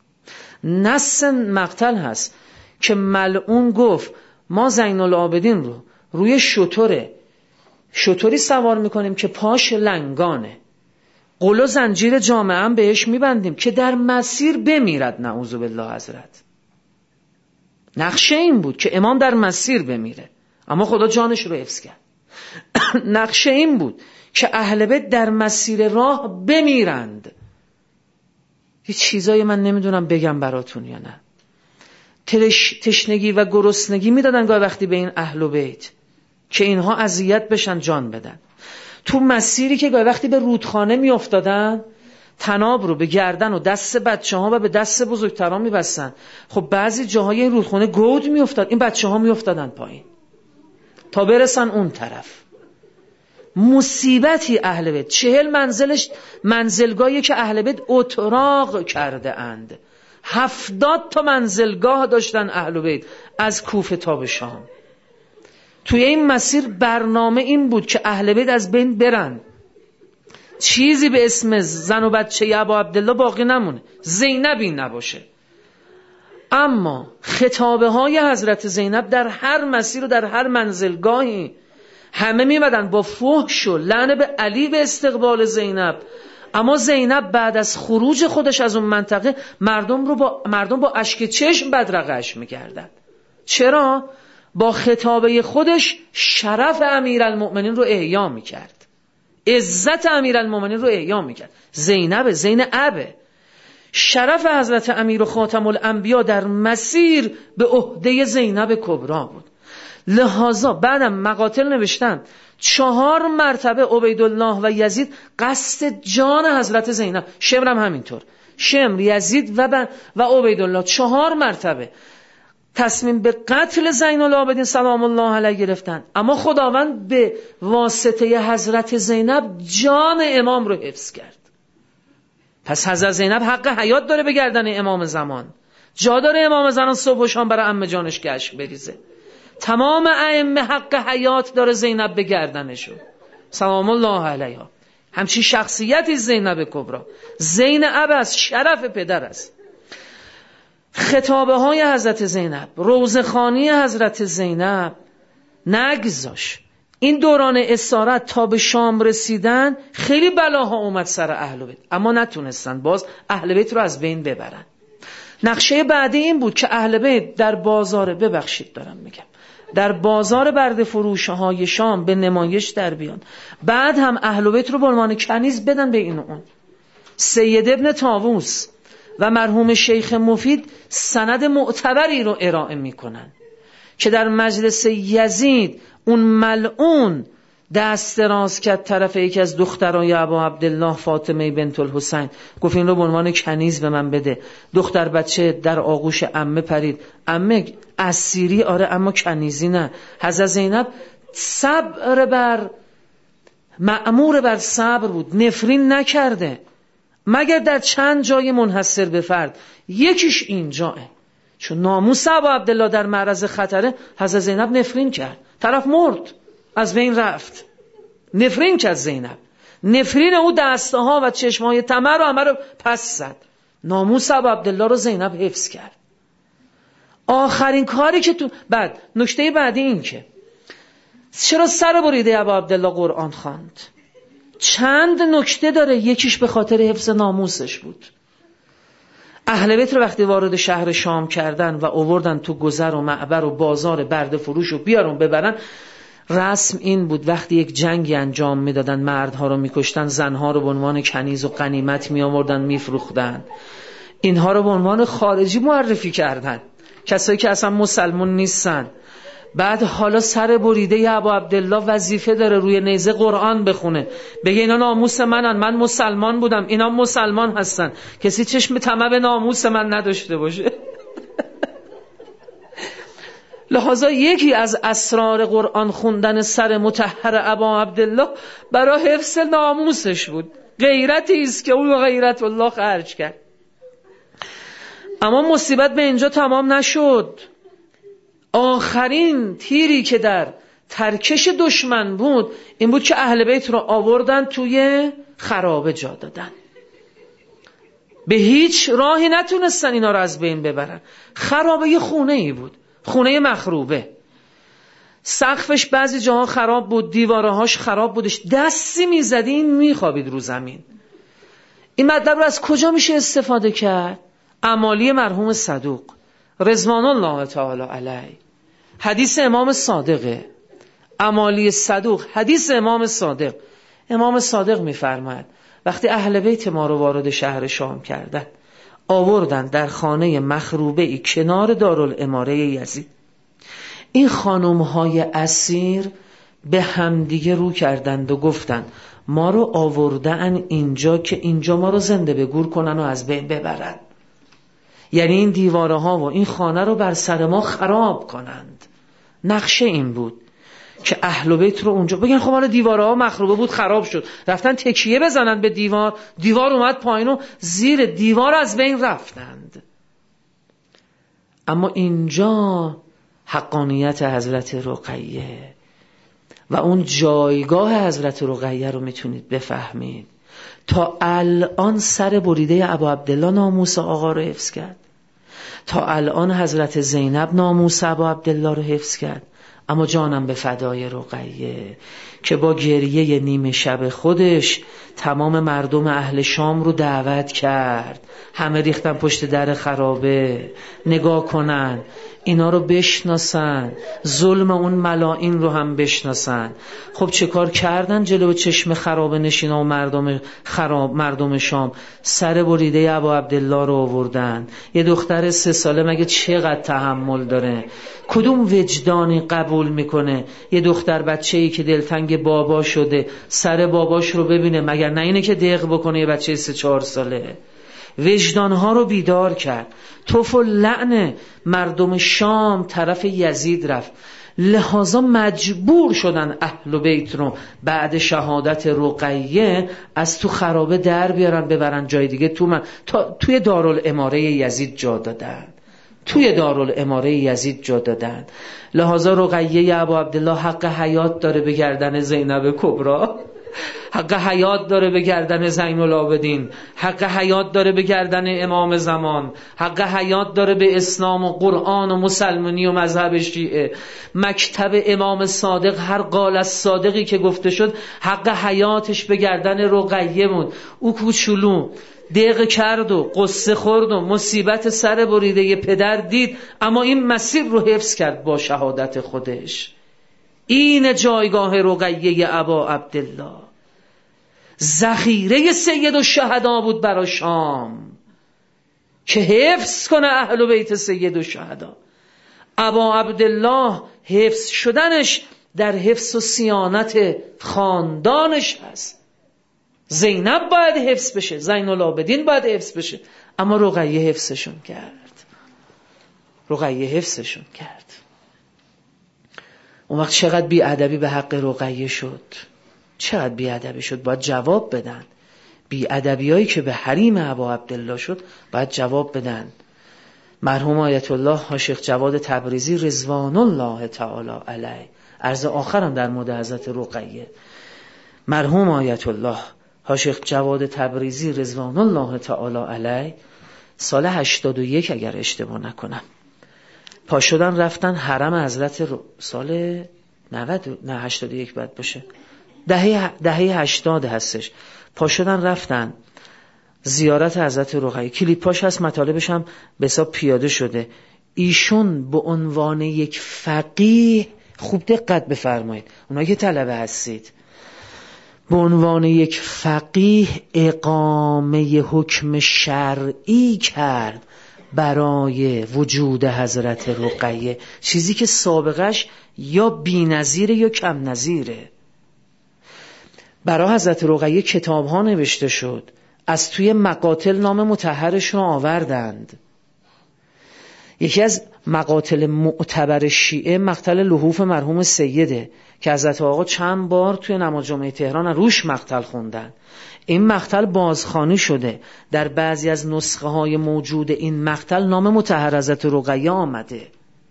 S1: نص مقتل هست که ملعون گفت ما زین العابدین رو روی شتره شتری سوار میکنیم که پاش لنگانه، قل و زنجیر جامعه هم بهش میبندیم که در مسیر بمیرد. نعوذ بالله حضرت. نقشه این بود که امام در مسیر بمیره، اما خدا جانش رو حفظ کرد. نقشه این بود که اهل بیت در مسیر راه بمیرند. یه چیزایی من نمیدونم بگم براتون یا نه. تش... تشنگی و گرسنگی میدادن گاه وقتی به این اهل بیت که اینها اذیت بشن، جان بدن. تو مسیری که گاه وقتی به رودخانه میافتادن، تناب رو به گردن و دست بچه ها و به دست بزرگتران میبستن. خب بعضی جاهای این رودخانه گود میافتاد، این بچه ها میافتادن پایین تا برسن اون طرف. مصیبتی اهل بیت. چهل منزلش منزلگاهی که اهل بیت اتراق کرده اند. هفتاد تا منزلگاه داشتن اهل بیت از کوفه تا به شام. توی این مسیر برنامه این بود که اهل بیت از بین برن، چیزی به اسم زن و بچه ابا عبدالله باقی نمونه، زینبی نباشه. اما خطابه های حضرت زینب در هر مسیر و در هر منزلگاهی همه میمدن با فحش و لعن به علی به استقبال زینب. اما زینب بعد از خروج خودش از اون منطقه مردم رو با مردم با اشک چشم بدرقه‌اش میکردن. چرا؟ با خطابه خودش شرف امیرالمؤمنین رو احیا میکرد، عزت امیرالمؤمنین رو احیا میکرد. زینب زینب شرف حضرت امیر و خاتم الانبیا در مسیر به عهده زینب کبرا بود. لحاظا بعدم مقاتل نوشتن چهار مرتبه عبیدالله و یزید قصد جان حضرت زینب، شمر هم همینطور، شمر، یزید و و عبیدالله چهار مرتبه تصمیم به قتل زین العابدین سلام الله علیه گرفتن. اما خداوند به واسطه حضرت زینب جان امام رو حفظ کرد. پس حضرت زینب حق حیات داره به گردن امام زمان. جا داره امام زمان صبح و شام برای عمه جانش گشت بریزه. تمام ائمه حق حیات داره زینب به گردنشو سلام الله علیها. همچین شخصیتی زینب کبرا، زینب از شرف پدر است. خطابه های حضرت زینب، روضه‌خوانی حضرت زینب نگذاش. این دوران اسارت تا به شام رسیدن خیلی بلاها اومد سر اهل بیت، اما نتونستن باز اهل بیت رو از بین ببرن. نقشه بعدی این بود که اهل بیت در بازار، ببخشید دارم میگم، در بازار برده فروشه های شام به نمایش در بیان. بعد هم اهل بیت رو به عنوان کنیز بدن به این اون. سید ابن طاووس و مرحوم شیخ مفید سند معتبری رو ارائه میکنن که در مجلس یزید اون ملعون دست دراز کرد طرف یکی از دخترای ابا عبدالله فاطمه بنت الحسین، گفت این رو به عنوان کنیز به من بده. دختر بچه در آغوش عمه پرید، عمه اسیری آره اما کنیزی نه. حضرت زینب صبر بر مأمور بر صبر بود، نفرین نکرده.
S2: مگر در چند جای منحصر به فرد. یکیش اینجاه، چون ناموس ابا عبدالله در معرض خطره، حضرت زینب نفرین کرد، طرف مرد، از بین رفت، نفرین کرد زینب، نفرین او دسته ها و چشم های طمع رو همه رو پس زد. ناموس ابا عبدالله رو زینب حفظ کرد. آخرین کاری که تو بعد نکته بعدی این که چرا سر بریده ابا عبدالله قرآن خواند؟ چند نکته داره. یکیش به خاطر حفظ ناموسش بود. اهل بیت رو وقتی وارد شهر شام کردن و آوردن تو گذر و معبر و بازار برده فروش و بیارون ببرن، رسم این بود وقتی یک جنگی انجام میدادن، مردها رو میکشتن، زنها رو به عنوان کنیز و غنیمت میآوردن میفروختن، اینها رو به عنوان خارجی معرفی کردن، کسایی که اصلا مسلمون نیستن. بعد حالا سر بریده ابا عبدالله وظیفه داره روی نیزه قرآن بخونه، بگه اینا ناموس منن، من مسلمان بودم، اینا مسلمان هستن، کسی چشم طمع به ناموس من نداشته باشه. لحاظا یکی از اسرار قرآن خوندن سر مطهر ابا عبدالله برای حفظ ناموسش بود. غیرتی است که اون غیرت الله خرج کرد. اما مصیبت به اینجا تمام نشد. آخرین تیری که در ترکش دشمن بود این بود که اهل بیت رو آوردن توی خرابه جا دادن. به هیچ راهی نتونستن اینا رو از بین ببرن. خرابه یه خونه ای بود، خونه مخروبه، سقفش بعضی جاها خراب بود، دیوارهاش خراب بودش، دستی میزدی این میخوابید رو زمین. این مطلب رو از کجا میشه استفاده کرد؟ امالی مرحوم صدوق رضوان الله تعالی علیه، حدیث امام صادقه. امالی صدوق حدیث امام صادق. امام صادق میفرماید وقتی اهل بیت ما رو وارد شهر شام کردن، آوردن در خانه مخروبه ای کنار دارالاماره یزید. این خانم‌های اسیر به همدیگه رو کردند و گفتند ما رو آوردن اینجا که اینجا ما رو زنده به گور کنن و از بین ببرن، یعنی این دیواره ها و این خانه رو بر سر ما خراب کنند. نقشه این بود که اهل بیت رو اونجا بگن خب حالا دیواره ها مخروبه بود خراب شد، رفتن تکیه بزنن به دیوار، دیوار اومد پایین و زیر دیوار از بین رفتند. اما اینجا حقانیت حضرت رقیه و اون جایگاه حضرت رقیه رو میتونید بفهمید. تا الان سر بریده ابا عبدالله ناموس آقا رو حفظ کرد، تا الان حضرت زینب ناموس ابا عبدالله رو حفظ کرد. اما جانم به فدای رقیه که با گریه نیمه شب خودش تمام مردم اهل شام رو دعوت کرد، همه ریختن پشت در خرابه نگاه کنن، اینا رو بشناسن، ظلم اون ملائین رو هم بشناسن. خب چه کار کردن جلو چشم خرابه نشینا و مردم خراب مردم شام؟ سر بریده ابا عبدالله رو آوردن. یه دختر سه ساله مگه چقدر تحمل داره؟ کدوم وجدانی قبول میکنه یه دختر بچه‌ای که دلتنگ بابا شده سر باباش رو ببینه؟ مگر نه اینه که دق بکنه یه بچه سه چهار ساله؟ وجدانها رو بیدار کرد. توف و لعن مردم شام طرف یزید رفت. لحاظا مجبور شدن اهل بیت رو بعد شهادت رقیه از تو خرابه در بیارن ببرن جای دیگه، تو من تا توی دارالاماره یزید جا دادن. توی دارالاماره یزید جا دادن. لحاظا رقیه ابا عبدالله حق حیات داره به گردن زینب کبری، حق حیات داره به گردن زین العابدین، حق حیات داره به گردن امام زمان، حق حیات داره به اسلام و قرآن و مسلمانی و مذهب شیعه. مکتب امام صادق هر قال از صادقی که گفته شد حق حیاتش به گردن رقیه بود. او کوچولو دق کرد و قصه خورد و مصیبت سر بریده پدر دید، اما این مسیر رو حفظ کرد با شهادت خودش. این جایگاه رقیه ابا عبدالله، ذخیره سید الشهدا بود برای شام که حفظ کنه اهل بیت سید الشهدا. ابا عبدالله حفظ شدنش در حفظ و صیانت خاندانش هست. زینب باید حفظ بشه، زین العابدین باید حفظ بشه، اما رقیه حفظشون کرد. رقیه حفظشون کرد. اون وقت چقدر بی‌ادبی به حق رقیه شد، چقدر بی‌ادبی شد. باید جواب بدن. بی ادبیایی که به حریم ابا عبدالله شد باید جواب بدن. مرحوم آیت الله حاشق جواد تبریزی رضوان الله تعالی علیه، عرض آخرم در مورد حضرت رقیه، مرحوم آیت الله حاشق جواد تبریزی رضوان الله تعالی علیه سال هشتاد و یک اگر اشتباه نکنم پا شدن رفتن حرم حضرت ر... سال نود نه هشتاد و یک باید باشه، دهه دهه هشتاد هستش. پا شدن رفتن زیارت حضرت رقیه، کلیپاش هست، مطالبش هم به حساب پیاده شده. ایشون به عنوان یک فقیه، خوب دقت بفرمایید اونایی که طلبه هستید، به عنوان یک فقیه اقامه حکم شرعی کرد برای وجود حضرت رقیه، چیزی که سابقش یا بی‌نظیره یا کم نظیره. برای حضرت رقیه کتاب ها نوشته شد، از توی مقاتل نام مطهرش رو آوردند. یکی از مقاتل معتبر شیعه مقتل لحوف مرحوم سیده که حضرت آقا چند بار توی نماز جمعه تهران روش مقتل خوندن. این مقتل بازخوانی شده، در بعضی از نسخه های موجود این مقتل نام مطهر حضرت رقیه آمده.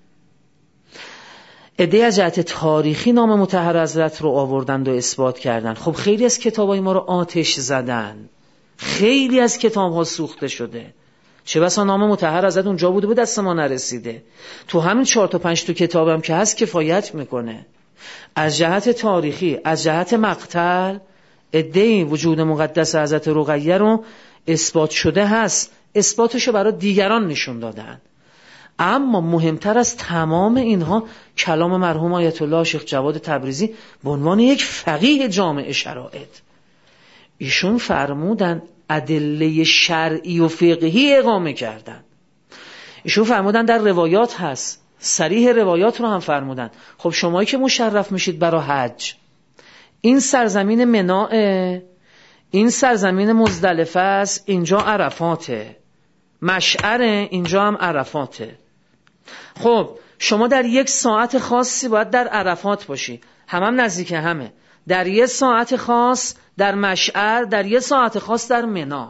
S2: عده‌ای از جهت تاریخی نام مطهر حضرت رو آوردند و اثبات کردند. خب خیلی از کتابای ما رو آتش زدن، خیلی از کتاب ها سوخته شده، چه بسا نام مطهر حضرت اونجا بوده به دست ما نرسیده. تو همین چهار تا پنج تا کتابم که هست کفایت میکنه. از جهت تاریخی، از جهت مقتل عده‌ای وجود مقدس حضرت رقیه رو اثبات شده هست، اثباتشو برای دیگران نشون دادن. اما مهمتر از تمام اینها کلام مرحوم آیت الله شیخ جواد تبریزی به عنوان یک فقیه جامع شرایط. ایشون فرمودن ادله شرعی و فقهی اقامه کردن. ایشون فرمودن در روایات هست، صریح روایات رو هم فرمودن. خب شمایی که مشرف میشید برای حج، این سرزمین مناء، این سرزمین مزدلفه است، اینجا عرفاته، مشعر اینجا هم عرفاته. خب شما در یک ساعت خاصی باید در عرفات باشی، هم هم نزدیک همه، در یک ساعت خاص در مشعر، در یک ساعت خاص در منا.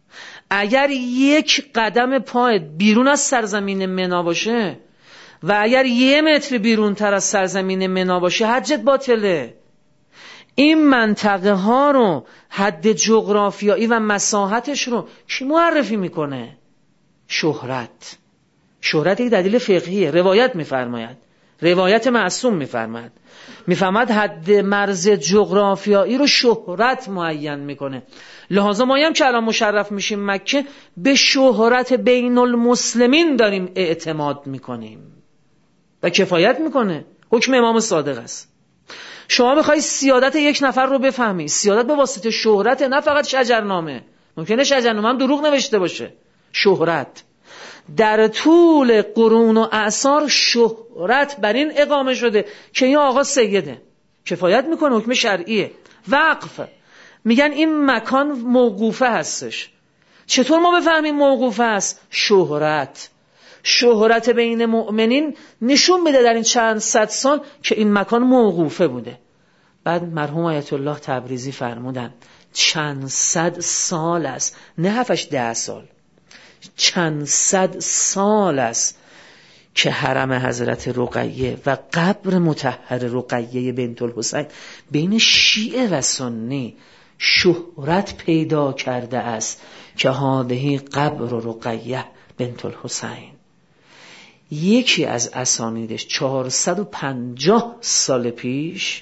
S2: اگر یک قدم پایت بیرون از سرزمین منا باشه و اگر یه متر بیرون تر از سرزمین منا باشه حجت باطله. این منطقه ها رو، حد جغرافیایی و مساحتش رو کی معرفی میکنه؟ شهرت. شهرت یک دلیل فقهیه، روایت میفرماید، روایت معصوم میفرماید، میفهمد حد مرز جغرافیایی رو شهرت معین میکنه. لحاظا ما هم که الان مشرف میشیم مکه به شهرت بین المسلمین داریم اعتماد میکنیم و کفایت میکنه. حکم امام صادق است. شما بخوای سیادت یک نفر رو بفهمی، سیادت به واسطه شهرت، نه فقط شجرنامه. ممکنه شجرنامه هم دروغ نوشته باشه. شهرت در طول قرون و اعصار شهرت بر این اقامه شده که این آقا سیده، کفایت میکنه، حکم شرعیه. وقف میگن این مکان موقوفه هستش. چطور ما بفهمیم موقوفه است؟ شهرت. شهرت بین مؤمنین نشون میده در این چند صد سال که این مکان موقوفه بوده. بعد مرحوم آیت الله تبریزی فرمودن چند صد سال است، نه هفتش ده سال، چند صد سال است که حرم حضرت رقیه و قبر مطهر رقیه بنت الحسین بین شیعه و سنی شهرت پیدا کرده است که هذه قبر رقیه بنت الحسین. یکی از اسانیدش چهارصد و پنجاه سال پیش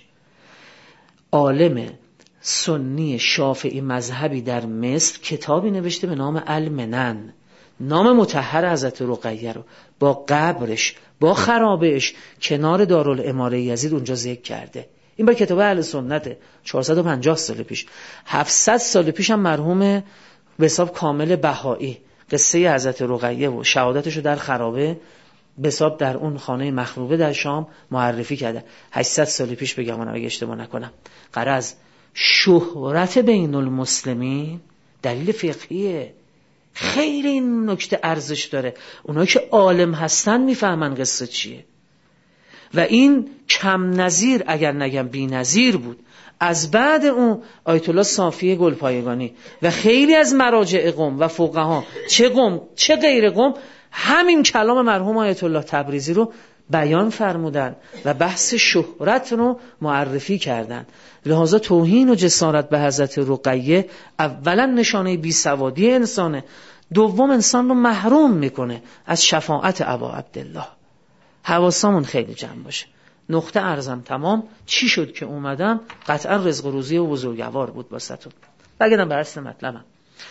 S2: عالم سنی شافعی مذهبی در مصر کتابی نوشته به نام المنن، نام مطهر حضرت رقیه رو با قبرش، با خرابهش کنار دارالاماره یزید اونجا ذکر کرده. این با کتاب اهل سنته، چهارصد و پنجاه سال پیش. هفتصد سال پیش هم مرحوم به حساب کامل بهایی قصه حضرت رقیه و شهادتش رو در خرابه به حساب در اون خانه مخروبه در شام معرفی کرده. هشتصد سال پیش بگم من اگه اشتباه نکنم. غرض شهرت بین المسلمین دلیل فقهیه. خیلی این نکته ارزش داره. اونایی که عالم هستن میفهمن قصه چیه. و این کم نظیر اگر نگم بی نظیر بود. از بعد اون آیت الله صافی گلپایگانی و خیلی از مراجع قم و فقها، چه قم چه غیر قم، همین کلام مرحوم آیت الله تبریزی رو بیان فرمودن و بحث شهرت رو معرفی کردن. لحاظا توهین و جسارت به حضرت رقیه اولا نشانه بیسوادی انسانه، دوم انسان رو محروم میکنه از شفاعت ابا عبدالله. حواسامون خیلی جمع باشه. نقطه ارزم تمام. چی شد که اومدم؟ قطعا رزق و روزی و بزرگوار بود باستون. بگردم به اصل مطلبم.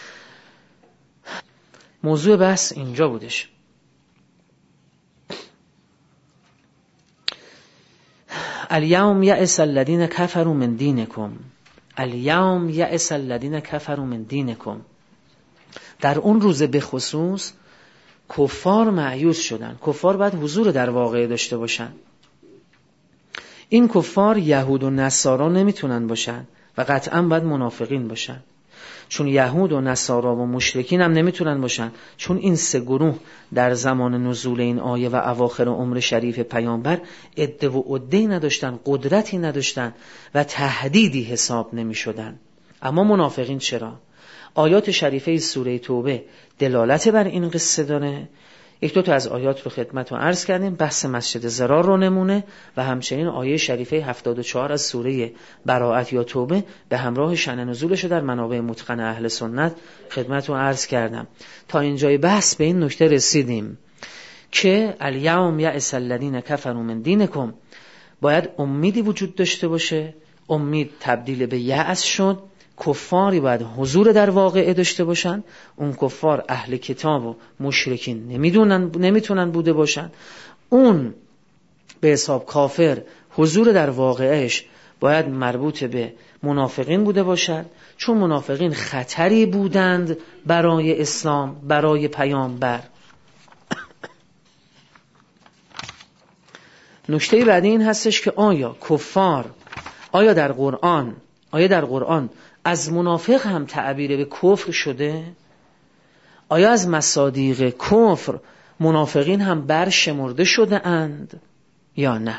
S2: موضوع بحث اینجا بودش. الیوم یأس الذین کفروا من دینکم، الیوم یأس الذین کفروا من دینکم. در اون روز به خصوص کفار مایوس شدن. کفار باید حضور در واقعه داشته باشن. این کفار یهود و نصارا نمیتونن باشن و قطعا باید منافقین باشن، چون یهود و نصارا و مشرکین هم نمیتونن باشن، چون این سه گروه در زمان نزول این آیه و اواخر عمر شریف پیامبر عده و عده‌ای نداشتن، قدرتی نداشتن و تهدیدی حساب نمیشدن. اما منافقین چرا؟ آیات شریفه سوره توبه دلالت بر این قصه داره. یک دو تا از آیات رو خدمت رو عرض کردیم، بحث مسجد ضرار رو نمونه و همچنین آیه شریفه هفتاد و چهار از سوره براءت یا توبه به همراه شأن نزولش در منابع متقن اهل سنت خدمت رو عرض کردم. تا اینجای بحث به این نکته رسیدیم که الیوم یأس الذین کفروا من دینکم، باید امیدی وجود داشته باشه. امید تبدیل به یأس شد. کفاری باید حضور در واقعه داشته باشن. اون کفار اهل کتاب و مشرکین نمیدونن نمیتونن بوده باشن. اون به حساب کافر حضور در واقعش باید مربوط به منافقین بوده باشد، چون منافقین خطری بودند برای اسلام، برای پیامبر. نکته بعدی این هستش که آیا کفار آیا در قرآن آیا در قرآن از منافق هم تعبیر به کفر شده؟ آیا از مصادیق کفر منافقین هم برشمرده شده اند یا نه؟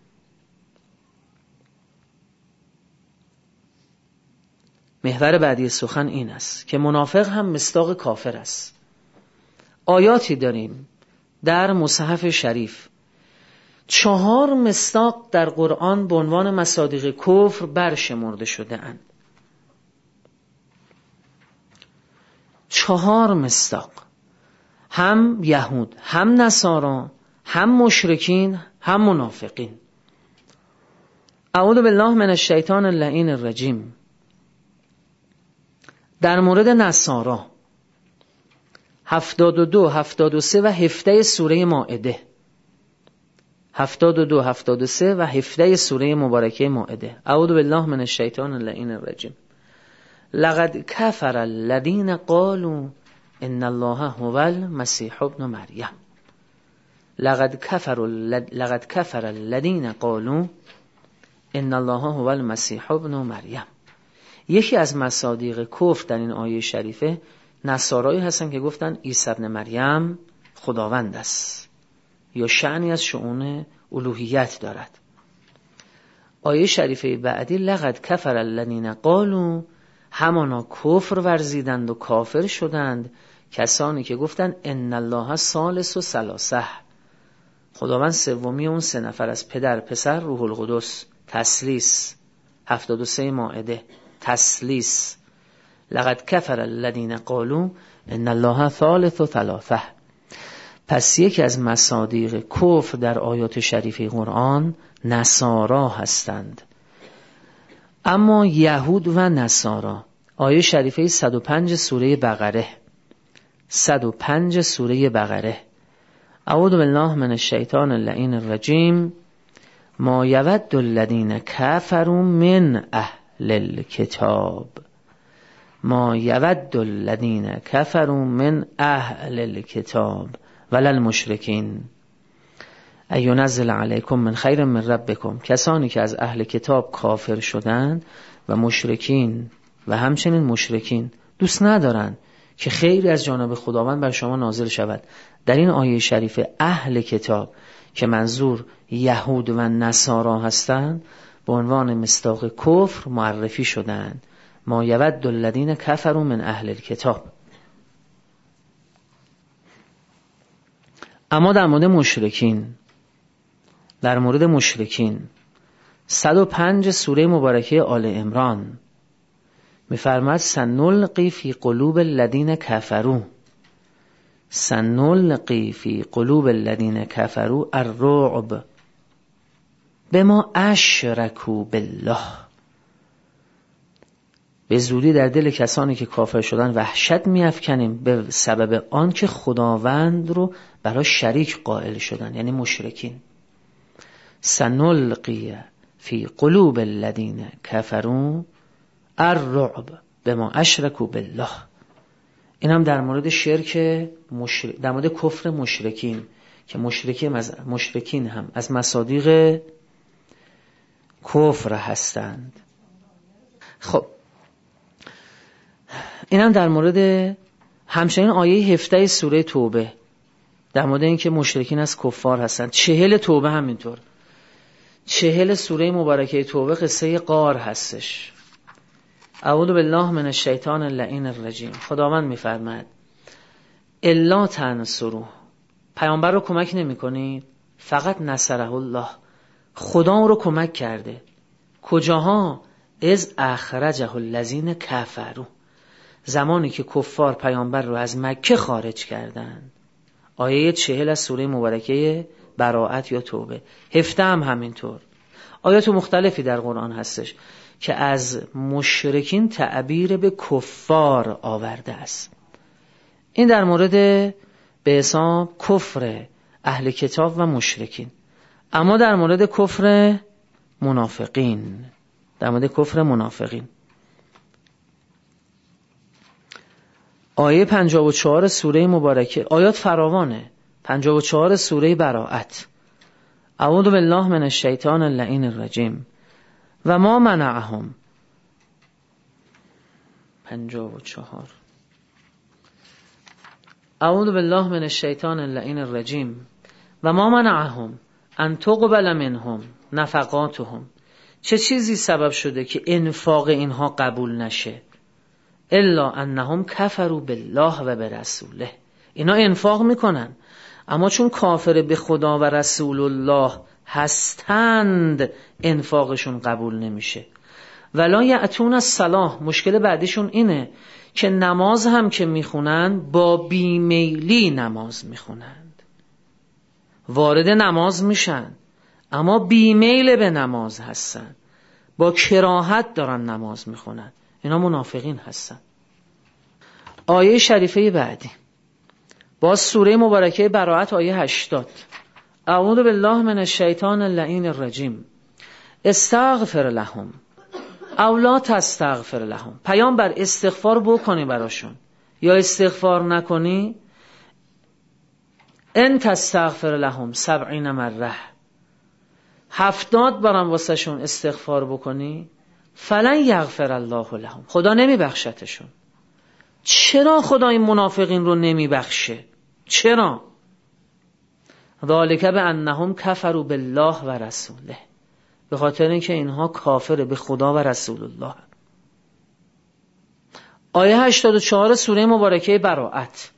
S2: محور بعدی سخن این است که منافق هم مصداق کافر است. آیاتی داریم در مصحف شریف، چهار مصداق در قرآن به عنوان مصادیق کفر برشمرده شده اند. چهار مصداق، هم یهود، هم نصارا، هم مشرکین، هم منافقین. اعوذ بالله من الشیطان اللعین الرجیم. در مورد نصارا هفتاد و دو، هفتاد و سه و هفده سوره مائده، هفتاد و دو، هفتاد و سه و هفده سوره مبارکه مائده. اعوذ بالله من الشیطان اللعین الرجیم. لقد کفر الذین قالوا ان الله هو المسیح ابن مریم. لقد کفر لقد کفر الذین قالوا ان الله هو المسیح ابن مریم. یکی از مصادیق کفر در این آیه شریفه نصارایی هستن که گفتن عیسی ابن مریم خداوند است یا شأنی از شؤون الوهیت دارد. آیه شریفه بعدی لقد کفر الذین قالوا، همانا کفر ورزیدند و کافر شدند کسانی که گفتند ان الله ثالث و ثلاثه، خداوند سومی اون سه نفر از پدر، پسر، روح القدس. تثلیث، هفتاد و سه مائده، تثلیث. لقد کفر الذین قالوا ان الله ثالث و ثلاثه. پس یکی از مصادیق کفر در آیات شریفه قرآن نصارا هستند. اما یهود و نصارا، آیه شریفه صد و پنج سوره بقره، صد و پنج سوره بقره. اعوذ بالله من الشیطان اللعین الرجیم. ما یود الذین کفروا من اهل الکتاب، ما یود الذین کفروا من اهل الکتاب ولا المشرکین ایونزل علیکم من خیر من ربکم. کسانی که از اهل کتاب کافر شدند و مشرکین و همچنین مشرکین دوست ندارند که خیری از جانب خداوند بر شما نازل شود. در این آیه شریف اهل کتاب که منظور یهود و نصارا هستند به عنوان مصداق کفر معرفی شدند. ما یود الذین کفروا من اهل الکتاب. اما در مورد مشرکین، در مورد مشرکین صد و پنج سوره مبارکه آل عمران می‌فرماید سنلقی فی قلوب الذین کفروا، سنلقی فی قلوب الذین کفروا الرعب بما اشرکوا بالله. به زودی در دل کسانی که کافر شدن وحشت می‌افکنیم به سبب آن که خداوند رو برای شریک قائل شدن، یعنی مشرکین. سنلقی فی قلوب الذین کفروا الرعب بما اشرکوا بالله. این هم در مورد شرک مشرک، در مورد کفر مشرکین که مشرکین از مشرکین هم از مصادیق کفر هستند. خب این هم در مورد همچنین آیه هفده سوره توبه در مورد اینکه مشرکین از کفار هستند. چهل توبه همینطور. چهل سوره مبارکه توبه قصه غار هستش. اعوذ بالله من الشیطان اللعین الرجیم. خداوند میفرماید الا تنصروه، پیامبر رو کمک نمی کنید، فقط نصره الله، خدا اون رو کمک کرده. کجاها؟ از اخرجه الذین کفروا، زمانی که کفار پیامبر رو از مکه خارج کردند. آیه چهل از سوره مبارکه براءت یا توبه. هفته هم همینطور. آیات مختلفی در قرآن هستش که از مشرکین تعبیر به کفار آورده است. این در مورد به حساب کفر اهل کتاب و مشرکین. اما در مورد کفر منافقین، در مورد کفر منافقین آیه پنجاه و چهار سوره مبارکه، آیات فراوانه، پنجاه و چهار سوره براءت. اعوذ بالله من الشیطان اللعین الرجیم و ما منعهم، پنجاه و چهار اعوذ بالله من الشیطان اللعین الرجیم و ما منعهم ان تقبل منهم نفقاتهم، چه چیزی سبب شده که انفاق اینها قبول نشه؟ الا انهم کفروا بالله و برسوله، اینا انفاق میکنن اما چون کافر به خدا و رسول الله هستند انفاقشون قبول نمیشه. ولا یأتون الصلاة، مشکل بعدیشون اینه که نماز هم که میخونن با بیمیلی نماز میخونند، وارد نماز میشن اما بیمیل به نماز هستن، با کراهت دارن نماز میخونن. اینا منافقین هستن. آیه شریفه بعدی باز سوره مبارکه براءت آیه هشتاد. اعوذ بالله من الشیطان اللعین الرجیم استغفر لهم او لا تستغفر لهم، پیامبر استغفار بکنی براشون یا استغفار نکنی، ان تستغفر لهم سبعین مره، هفتاد بارم واسه شون استغفار بکنی، فلن یغفر الله لهم، خدا نمی بخشتشون. چرا خدا این منافقین رو نمی بخشه؟ چرا؟ ذالک بانهم کفروا بالله و رسوله، به خاطر اینکه اینها کافر به خدا و رسول الله. آیه هشتاد و چهار سوره مبارکه براءت.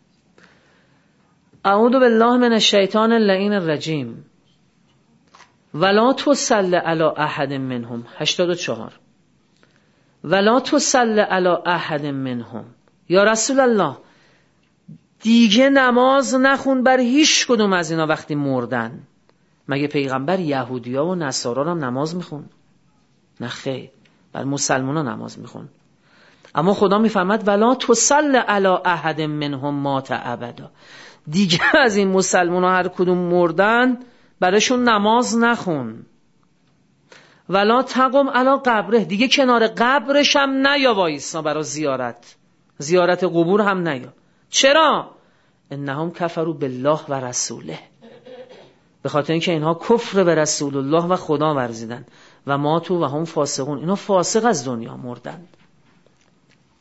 S2: اعوذ بالله من الشیطان اللعین الرجیم ولا تصل علی احد منهم، هشتاد و چهار ولا تصل علی احد منهم، یا رسول الله دیگه نماز نخون بر هیچ کدوم از اینا وقتی مردن. مگه پیغمبر یهودیا و نصارا هم نماز میخون؟ نه خیر، بر مسلمانا نماز میخون. اما خدا میفرماد ولا تصل علی احد منهم مات ابدا، دیگه از این مسلمانا هر کدوم مردن براشون نماز نخون. ولا تقم علی قبره، دیگه کنار قبرش هم نیا وایسا برای زیارت، زیارت قبور هم نیا. چرا؟ انهم کفروا بالله و رسوله، به خاطر اینکه اینها کفر به رسول الله و خدا ورزیدن و ماتوا و هم فاسقون، اینا فاسق از دنیا مردن.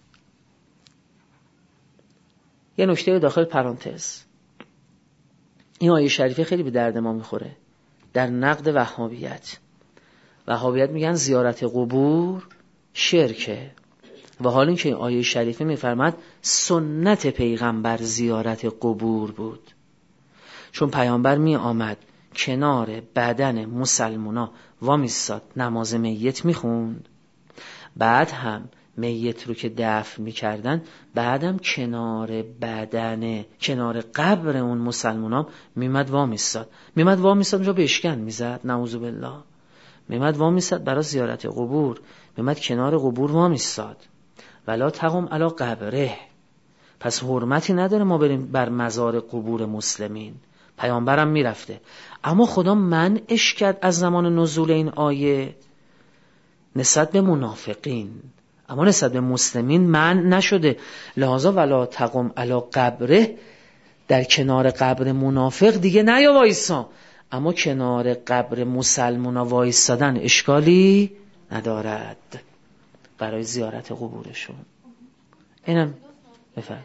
S2: یه نکته داخل پرانتز، این آیه شریفه خیلی به درد ما میخوره در نقد وهابیت. وهابیت میگن زیارت قبور شرکه، و حال این که این آیه شریفه میفرماد سنت پیغمبر زیارت قبور بود، چون پیامبر می آمد کنار بدن مسلمونا وامیستاد نماز میت میخوند، بعد هم میت رو که دفن میکردن بعدم کنار بدن کنار قبر اون مسلمونا میمد وامیستاد میمد وامیستاد اونجا بشکن میزد نعوذ بالله، میمد وامیستاد برای زیارت قبور، میمد کنار قبور وامیستاد. ولا تقم علی قبره، پس حرمتی نداره ما بریم بر مزار قبور مسلمین. پیامبرم میرفته، اما خدا منعش کرد از زمان نزول این آیه نسبت به منافقین، اما نسبت به مسلمین منع نشده. لحاظا ولا تقم علی قبره، در کنار قبر منافق دیگه نیا وایسا، اما کنار قبر مسلمونا وایسادن اشکالی ندارد برای زیارت قبورشون. اینم بفرم.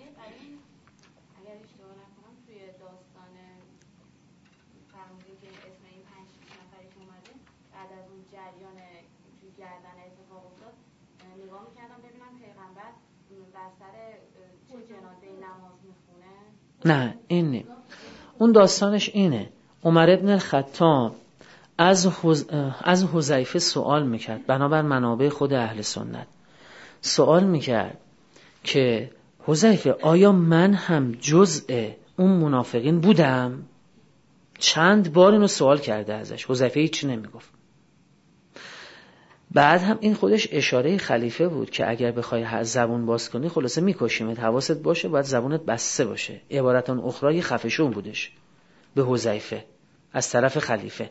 S2: نه این نه. اون داستانش اینه، عمر ابن الخطاب از حز... از حذیفه سوال میکرد، بنابر منابع خود اهل سنت سوال میکرد که حذیفه آیا من هم جزء اون منافقین بودم؟ چند بار اینو سوال کرده ازش، حذیفه هیچی نمیگفت. بعد هم این خودش اشاره خلیفه بود که اگر بخوای زبون باز کنی خلاصه میکشیمت، حواست باشه باید زبونت بسته باشه. عبارتان اخرى خفشون بودش به حذیفه از طرف خلیفه.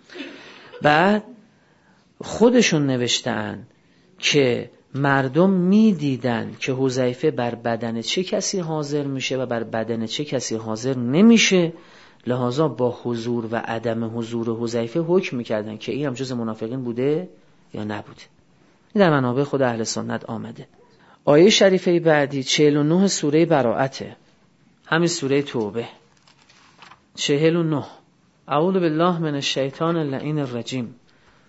S2: بعد خودشون نوشتن که مردم میدیدن که حذیفه بر بدن چه کسی حاضر میشه و بر بدن چه کسی حاضر نمیشه، لحاظا با حضور و عدم حضور حذیفه حکم میکردن که این هم جز منافقین بوده یا نبوده. این در منابع خود اهل سنت آمده. آیه شریفه بعدی چهل و نه سوره براءته، همین سوره توبه چهل و نه. اعوذ بالله من الشیطان اللعین الرجیم.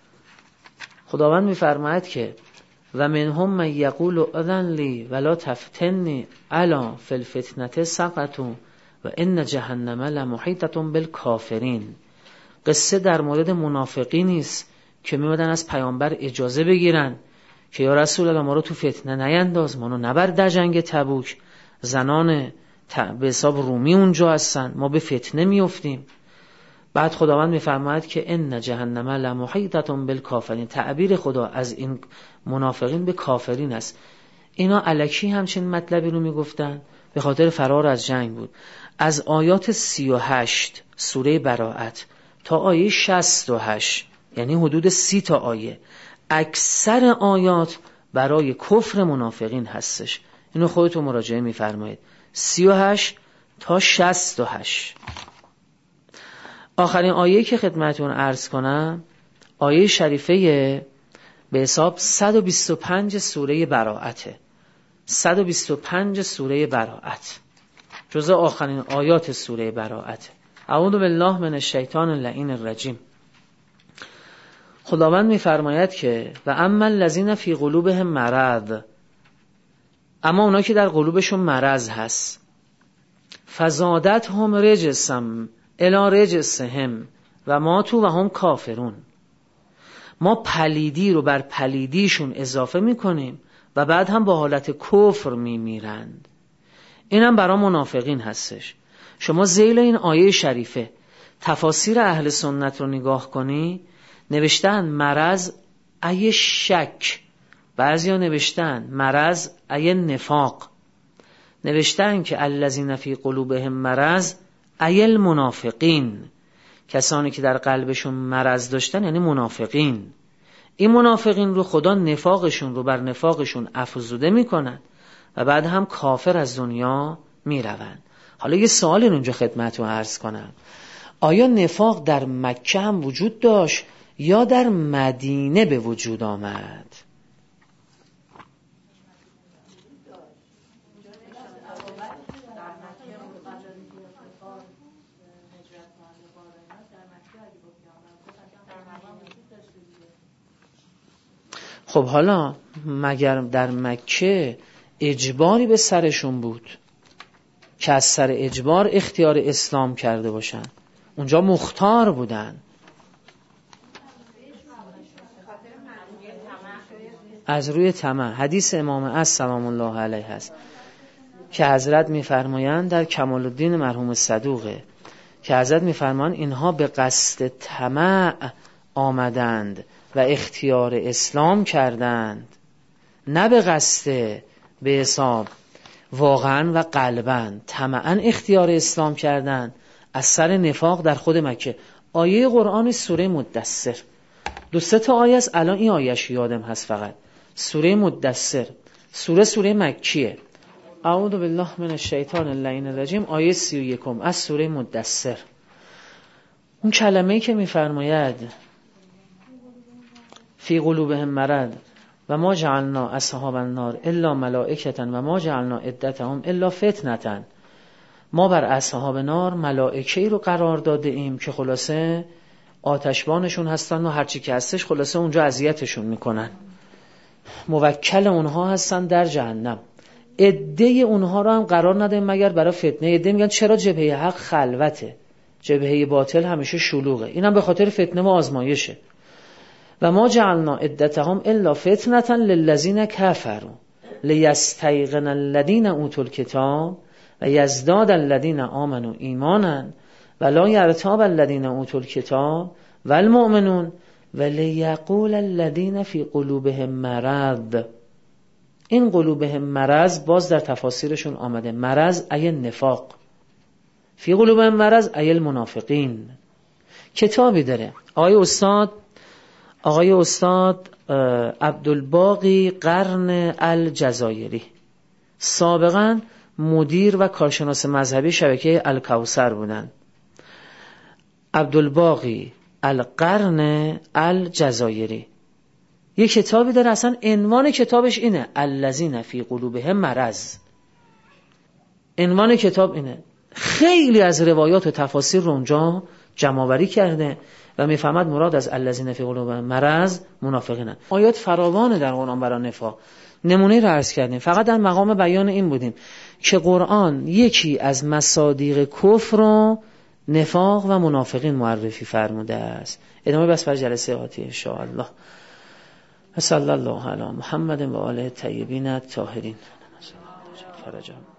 S2: خداوند میفرماید که و منهم من یقول اذن لی ولا تفتنی الا فی الفتنه سقطوا و ان جهنم لمحیطه بالکافرین. قصه در مورد منافقی نیست که میمدن از پیامبر اجازه بگیرن که یا رسول الله ما رو تو فتنه نینداز، ما رو نبر در جنگ تبوک، زنان به حساب رومی اونجا هستن، ما به فتنه میافتیم. بعد خداوند میفرماید که ان جهنم لمحیطه بالکافرین، تعبیر خدا از این منافقین به کافرین است. اینا الکی همچین مطلبی رو میگفتن به خاطر فرار از جنگ بود. از آیات سی و هشت سوره براءت تا آیه شصت و هشت، یعنی حدود سی تا آیه، اکثر آیات برای کفر منافقین هستش. اینو خودتون مراجعه میفرمایید. سی و هشت تا شصت و هشت. آخرین آیه‌ای که خدمتتون عرض کنم آیه شریفه به حساب صد و بیست و پنج سوره براءته. صد و بیست و پنج سوره براءت جزء آخرین آیات سوره براءت. اعوذ بالله من الشیطان اللعین الرجیم. خداوند میفرماید که و اما الذین فی قلوبهم مرض، اما اونا که در قلوبشون مرض هست، فزادتهم رجسا الی رجسهم و ماتوا و هم کافرون، ما پلیدی رو بر پلیدیشون اضافه میکنیم و بعد هم با حالت کفر میمیرند. اینم برای منافقین هستش. شما ذیل این آیه شریفه تفاسیر اهل سنت رو نگاه کنی، نوشتن مرض ای شک، بعضیا نوشتن مرض ای نفاق، نوشتن که الذین فی قلوبهم مرض ای المنافقین، کسانی که در قلبشون مرض داشتن یعنی منافقین. این منافقین رو خدا نفاقشون رو بر نفاقشون افزوده میکنن و بعد هم کافر از دنیا میروند. حالا یه سوال اونجا خدمتتون عرض کنم، آیا نفاق در مکه هم وجود داشت یا در مدینه به وجود آمد؟ خب حالا مگر در مکه اجباری به سرشون بود که از سر اجبار اختیار اسلام کرده باشن؟ اونجا مختار بودن. از روی طمع. حدیث امام عصر سلام الله علیه هست که حضرت میفرمایند در کمال الدین مرحوم صدوقه که حضرت میفرمایند اینها به قصد طمع آمدند و اختیار اسلام کردند، نه به قصد به حساب واقعا و قلبا، طمعا اختیار اسلام کردند از سر نفاق در خود مکه. آیه قرآن سوره مدثر، دو سه تا آیه است، الان این آیهش یادم هست فقط. سوره مدثر، سوره سوره مکیه. اعوذ بالله من الشیطان اللعین الرجیم، آیه سی و یکم از سوره مدثر. اون کلمه‌ای که میفرماید فی قلوبهم مرض و ما جعلنا اصحاب النار الا ملائکة و ما جعلنا عدتهم الا فتنة، ما بر اصحاب نار ملائکه‌ای رو قرار داده ایم که خلاصه آتشبانشون هستن و هرچی که هستش خلاصه اونجا اذیتشون میکنن، موکل اونها هستن در جهنم. عده اونها رو هم قرار نده مگر برای فتنه. عده میگن چرا جبهه حق خلوته، جبهه باطل همیشه شلوغه، اینم به خاطر فتنه و آزمایشه. و ما جعلنا عدتهم الا فتنة للذین کفروا لیستیقن الذین اوتوا الکتاب و یزداد الذین آمنوا ایمانا و لا یرتاب الذین اوتوا الکتاب والمؤمنون و لیقول الذین فی قلوبهم مرض. این قلوبهم مرض باز در تفاسیرشون آمده، مرض ای نفاق، فی قلوبهم مرض ای المنافقین. کتابی داره آقای استاد آقای استاد عبدالباقی قرن الجزایری، سابقا مدیر و کارشناس مذهبی شبکه الکوثر بودن. عبدالباقی القرن الجزایری یک کتابی داره، اصلا عنوان کتابش اینه الذین فی قلوبهم مرض. عنوان کتاب اینه. خیلی از روایات و تفاسیر رو اونجا جمع‌آوری کرده و میفهمد مراد از الذین فی قلوبهم مرض منافقینه. آیات فراوانه در قرآن برای نفاق. نمونه رو عرض کردیم، فقط در مقام بیان این بودیم که قرآن یکی از مصادیق کفر رو نفاق و منافقین معرفی فرموده است. ادامه بس برای جلسه آتی ان شاء الله. صلی الله علی محمد و آله الطیبین الطاهرین. فرجا